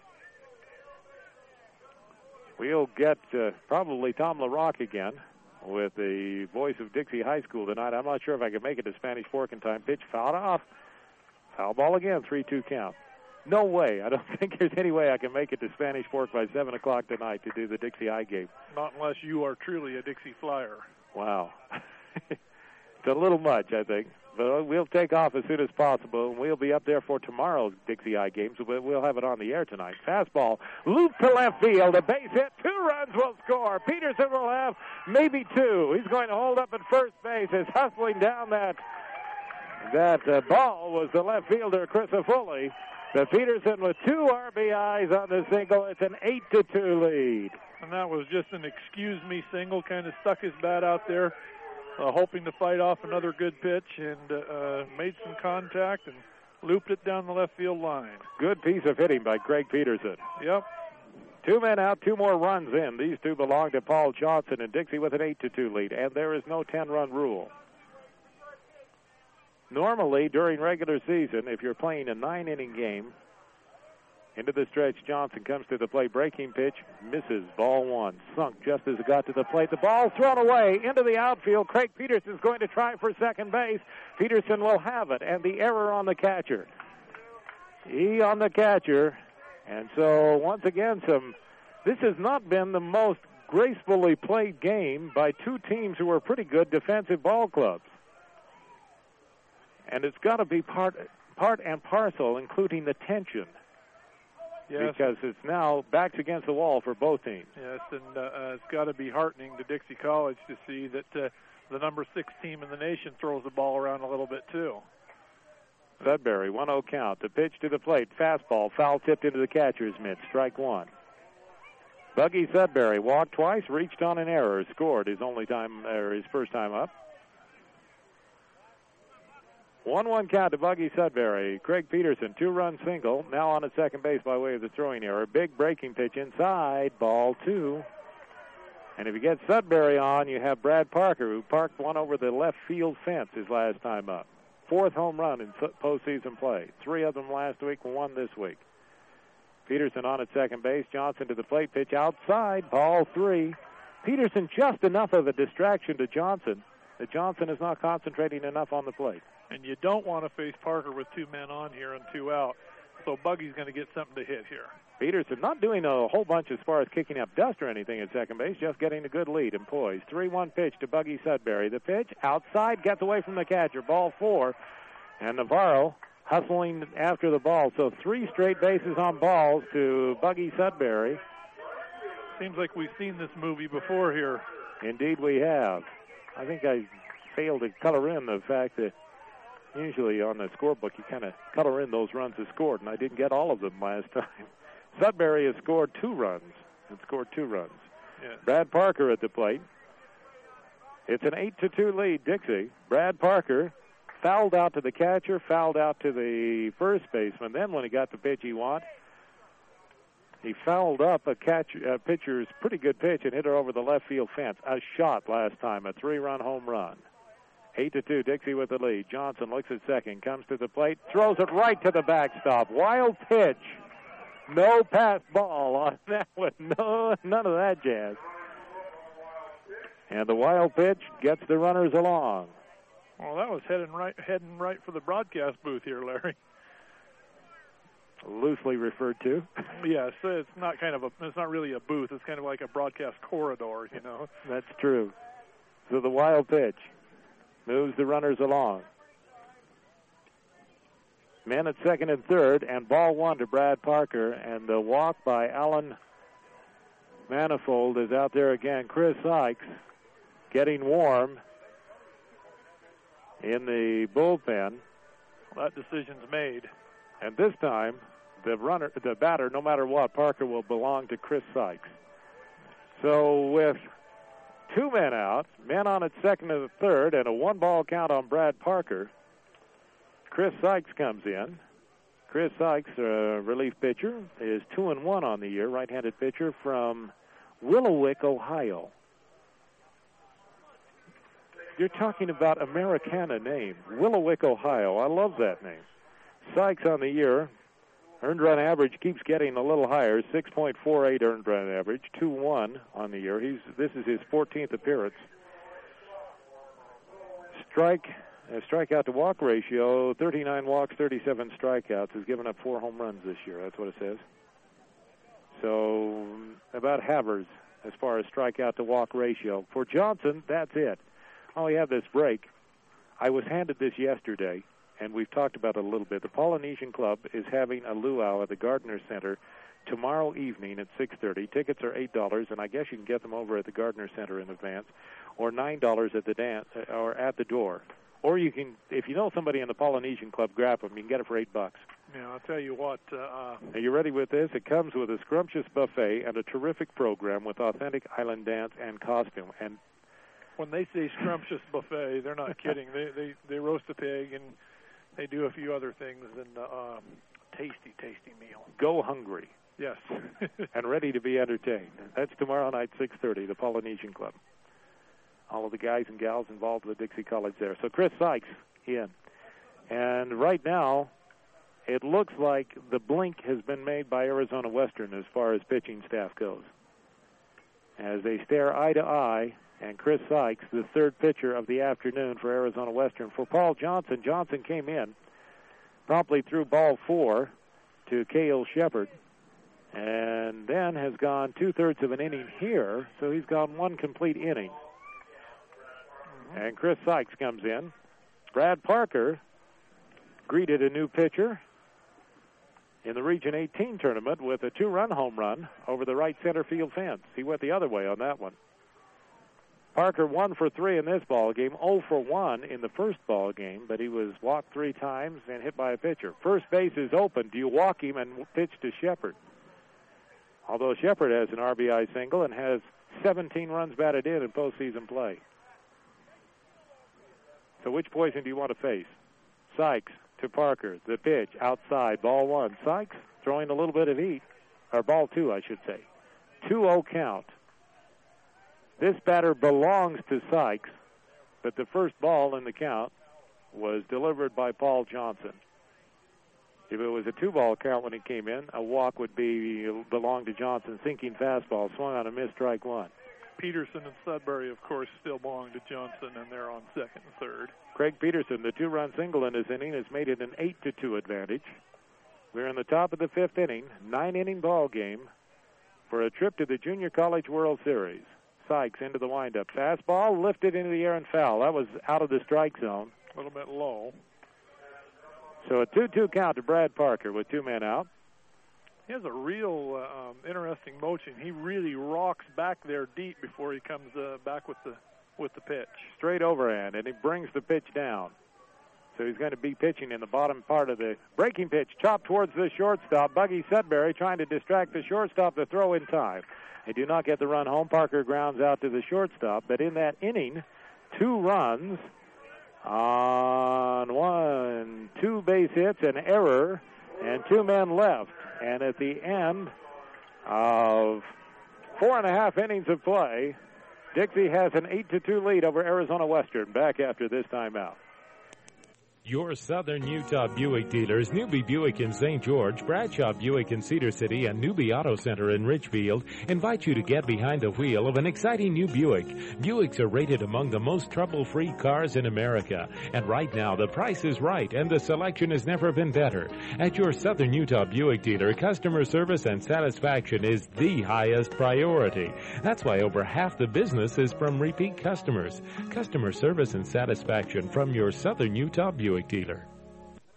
We'll get probably Tom LaRock again with the voice of Dixie High School tonight. I'm not sure if I can make it to Spanish Fork in time. Pitch fouled off. Foul ball again, 3-2 count. No way. I don't think there's any way I can make it to Spanish Fork by 7 o'clock tonight to do the Dixie High game. Not unless you are truly a Dixie Flyer. Wow. It's a little much, I think. But we'll take off as soon as possible, and we'll be up there for tomorrow's Dixie High game, so we'll have it on the air tonight. Fastball, loop to left field, a base hit, 2 runs will score. Peterson will have maybe 2. He's going to hold up at first base. Is hustling down that ball was the left fielder, Chris Foley. The Peterson with 2 RBIs on the single. It's an 8-2 lead. And that was just an excuse-me single, kind of stuck his bat out there, hoping to fight off another good pitch, and made some contact and looped it down the left field line. Good piece of hitting by Craig Peterson. Yep. 2 men out, 2 more runs in. These 2 belong to Paul Johnson and Dixie with an 8-2 lead, and there is no 10-run rule. Normally, during regular season, if you're playing a 9-inning game, into the stretch, Johnson comes to the plate, breaking pitch, misses, ball 1, sunk just as it got to the plate. The ball thrown away into the outfield. Craig Peterson's going to try for second base. Peterson will have it, and the error on the catcher. He on the catcher, and so once again, this has not been the most gracefully played game by 2 teams who are pretty good defensive ball clubs. And it's got to be part and parcel, including the tension. Yes. Because it's now backs against the wall for both teams. Yes, and it's got to be heartening to Dixie College to see that the number 6 team in the nation throws the ball around a little bit too. Sudbury, 1-0 count. The pitch to the plate, fastball, foul tipped into the catcher's mitt, strike 1. Buggy Sudbury walked twice, reached on an error, scored his first time up. 1-1 count to Buggy Sudbury. Craig Peterson, 2-run single, now on at second base by way of the throwing error. Big breaking pitch inside, ball 2. And if you get Sudbury on, you have Brad Parker, who parked one over the left field fence his last time up. 4th home run in postseason play. 3 of them last week, 1 this week. Peterson on at second base. Johnson to the plate, pitch outside, ball 3. Peterson just enough of a distraction to Johnson that Johnson is not concentrating enough on the plate. And you don't want to face Parker with 2 men on here and 2 out. So Buggy's going to get something to hit here. Peterson not doing a whole bunch as far as kicking up dust or anything at second base, just getting a good lead and poise. 3-1 pitch to Buggy Sudbury. The pitch outside, gets away from the catcher. Ball 4. And Navarro hustling after the ball. So 3 straight bases on balls to Buggy Sudbury. Seems like we've seen this movie before here. Indeed we have. I think I failed to color in the fact that usually on the scorebook you kind of color in those runs as scored, and I didn't get all of them last time. Sudbury has scored 2 runs. Yes. Brad Parker at the plate. It's an 8-2 lead, Dixie. Brad Parker fouled out to the catcher, fouled out to the first baseman. Then when he got the pitch he wanted, he fouled up a pitcher's pretty good pitch and hit her over the left field fence. A shot last time, a 3-run home run. 8-2, Dixie with the lead. Johnson looks at second, comes to the plate, throws it right to the backstop. Wild pitch. No pass ball on that one. No, none of that jazz. And the wild pitch gets the runners along. Well, that was heading right for the broadcast booth here, Larry. Loosely referred to. Yes, it's not really a booth. It's kind of like a broadcast corridor, you know. That's true. So the wild pitch moves the runners along. Men at second and third, and ball 1 to Brad Parker, and the walk by Alan Manifold is out there again. Chris Sykes getting warm in the bullpen. Well, that decision's made. And this time, the batter, no matter what, Parker, will belong to Chris Sykes. So with 2 men out, men on at second and the third, and a 1-ball count on Brad Parker, Chris Sykes comes in. Chris Sykes, relief pitcher, is 2-1 on the year, right-handed pitcher from Willowick, Ohio. You're talking about Americana name, Willowick, Ohio. I love that name. Sykes on the year, earned run average keeps getting a little higher, 6.48 earned run average, 2-1 on the year. This is his 14th appearance. Strikeout to walk ratio, 39 walks, 37 strikeouts. Has given up 4 home runs this year. That's what it says. So about Havers as far as strikeout to walk ratio. For Johnson, that's it. Oh, we have this break. I was handed this yesterday, and we've talked about it a little bit. The Polynesian Club is having a luau at the Gardner Center tomorrow evening at 6:30. Tickets are $8, and I guess you can get them over at the Gardner Center in advance, or $9 at the dance or at the door. Or you can, if you know somebody in the Polynesian Club, grab them. You can get it for $8. Yeah, I'll tell you what. Are you ready with this? It comes with a scrumptious buffet and a terrific program with authentic island dance and costume. And when they say scrumptious buffet, they're not kidding. They roast a pig and they do a few other things, and tasty meal. Go hungry. Yes. And ready to be entertained. That's tomorrow night, 6:30, the Polynesian Club. All of the guys and gals involved with Dixie College there. So Chris Sykes in. And right now, it looks like the blink has been made by Arizona Western as far as pitching staff goes. As they stare eye to eye, and Chris Sykes, the third pitcher of the afternoon for Arizona Western. For Paul Johnson, Johnson came in, promptly threw ball 4 to Cale Shepard, and then has gone 2/3 of an inning here, so he's gone 1 complete inning. And Chris Sykes comes in. Brad Parker greeted a new pitcher in the Region 18 tournament with a 2-run home run over the right center field fence. He went the other way on that one. Parker 1 for 3 in this ball game, 0 for 1 in the first ball game, but he was walked 3 times and hit by a pitcher. First base is open. Do you walk him and pitch to Shepard? Although Shepard has an RBI single and has 17 runs batted in postseason play. So which poison do you want to face? Sykes to Parker. The pitch outside, ball 1. Sykes throwing a little bit of heat, or ball 2, I should say. 2-0 count. This batter belongs to Sykes, but the first ball in the count was delivered by Paul Johnson. If it was a 2-ball count when he came in, a walk would belong to Johnson. Sinking fastball, swung on a missed, strike 1. Peterson and Sudbury, of course, still belong to Johnson, and they're on second and third. Craig Peterson, the 2-run single in his inning, has made it an 8-2 advantage. We're in the top of the 5th inning, 9-inning ball game for a trip to the Junior College World Series. Sykes into the windup. Fastball lifted into the air and foul. That was out of the strike zone. A little bit low. So a 2-2 count to Brad Parker with 2 men out. He has a real interesting motion. He really rocks back there deep before he comes back with the pitch. Straight overhand, and he brings the pitch down. So he's going to be pitching in the bottom part of the breaking pitch, chopped towards the shortstop. Buggy Sudbury trying to distract the shortstop to throw in time. They do not get the run home. Parker grounds out to the shortstop, but in that inning, 2 runs on 2 base hits, an error, and 2 men left. And at the end of 4.5 innings of play, Dixie has an 8-2 lead over Arizona Western. Back after this timeout. Your Southern Utah Buick dealers, Newby Buick in St. George, Bradshaw Buick in Cedar City, and Newby Auto Center in Richfield invite you to get behind the wheel of an exciting new Buick. Buicks are rated among the most trouble-free cars in America. And right now, the price is right, and the selection has never been better. At your Southern Utah Buick dealer, customer service and satisfaction is the highest priority. That's why over half the business is from repeat customers. Customer service and satisfaction from your Southern Utah Buick dealer.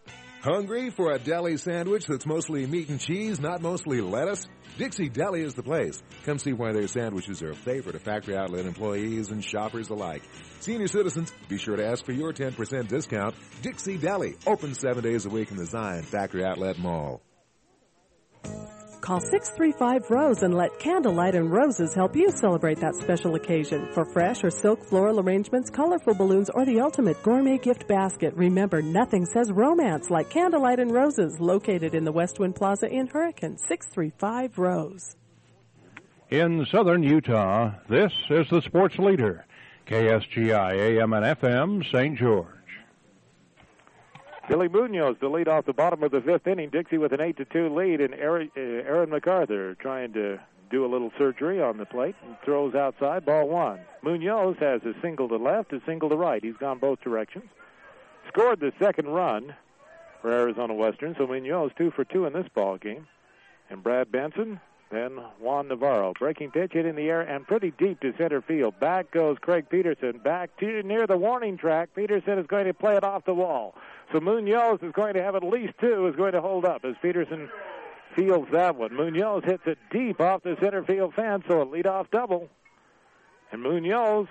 Hungry for a deli sandwich that's mostly meat and cheese, not mostly lettuce? Dixie Deli is the place. Come see why their sandwiches are a favorite of Factory Outlet employees and shoppers alike. Senior citizens, be sure to ask for your 10% discount. Dixie Deli, open 7 days a week in the Zion Factory Outlet Mall. Call 635-ROSE and let Candlelight and Roses help you celebrate that special occasion. For fresh or silk floral arrangements, colorful balloons, or the ultimate gourmet gift basket, remember, nothing says romance like Candlelight and Roses, located in the Westwind Plaza in Hurricane. 635-ROSE. In southern Utah, this is the sports leader, KSGI AM and FM, St. George. Billy Munoz to lead off the bottom of the fifth inning. Dixie with an 8-2 lead, and Aaron MacArthur trying to do a little surgery on the plate and throws outside, ball one. Munoz has a single to left, a single to right. He's gone both directions. Scored the second run for Arizona Western, so Munoz 2 for 2 in this ball game. And Brad Benson, then Juan Navarro. Breaking pitch hit in the air and pretty deep to center field. Back goes Craig Peterson, back to near the warning track. Peterson is going to play it off the wall. So Munoz is going to have at least 2, is going to hold up as Peterson fields that one. Munoz hits it deep off the center field fence, so a leadoff double. And Munoz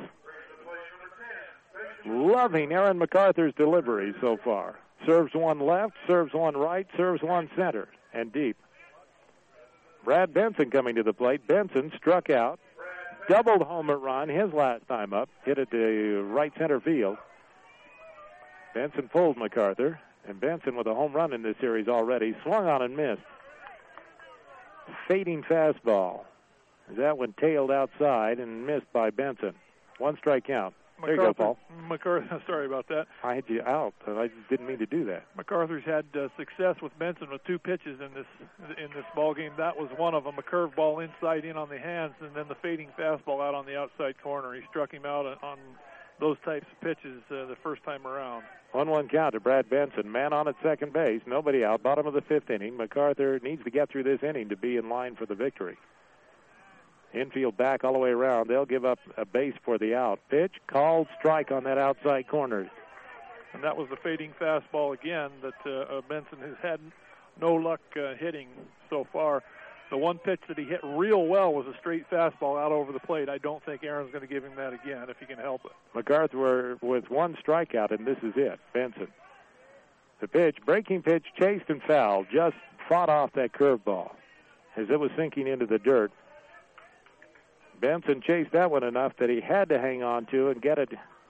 loving Aaron MacArthur's delivery so far. Serves one left, serves one right, serves one center, and deep. Brad Benson coming to the plate. Benson struck out, doubled homer run his last time up, hit it to right center field. Benson pulled MacArthur, and Benson with a home run in this series already. Swung on and missed. Fading fastball. That one tailed outside and missed by Benson. 1 strike count. There you go, Paul. MacArthur, sorry about that. I had you out. I just didn't mean to do that. MacArthur's had success with Benson with 2 pitches in this ball game. That was one of them, a curveball inside in on the hands, and then the fading fastball out on the outside corner. He struck him out on those types of pitches the first time around. 1-1 count to Brad Benson. Man on at second base. Nobody out. Bottom of the fifth inning. MacArthur needs to get through this inning to be in line for the victory. Infield back all the way around. They'll give up a base for the out. Pitch, called, strike on that outside corner. And that was the fading fastball again that Benson has had no luck hitting so far. The one pitch that he hit real well was a straight fastball out over the plate. I don't think Aaron's going to give him that again if he can help it. MacArthur with 1 strikeout, and this is it. Benson. The pitch, breaking pitch, chased and fouled. Just fought off that curveball as it was sinking into the dirt. Benson chased that one enough that he had to hang on to and get it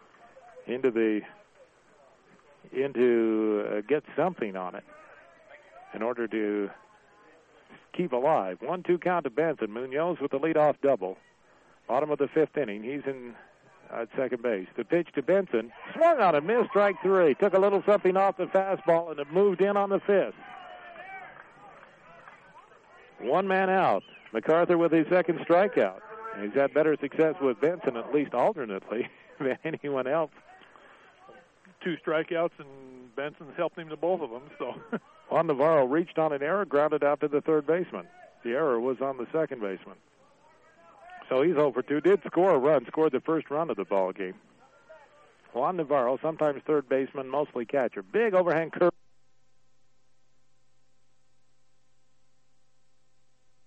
get something on it in order to keep alive. 1-2 count to Benson. Munoz with the leadoff double. Bottom of the fifth inning. He's in at second base. The pitch to Benson. Swung on and missed, strike 3. Took a little something off the fastball, and it moved in on the fifth. 1 man out. MacArthur with his second strikeout. He's had better success with Benson, at least alternately, than anyone else. 2 strikeouts, and Benson's helped him to both of them. So Juan Navarro reached on an error, grounded out to the third baseman. The error was on the second baseman. So he's 0 for 2. Did score a run, scored the first run of the ball game. Juan Navarro, sometimes third baseman, mostly catcher. Big overhand curve.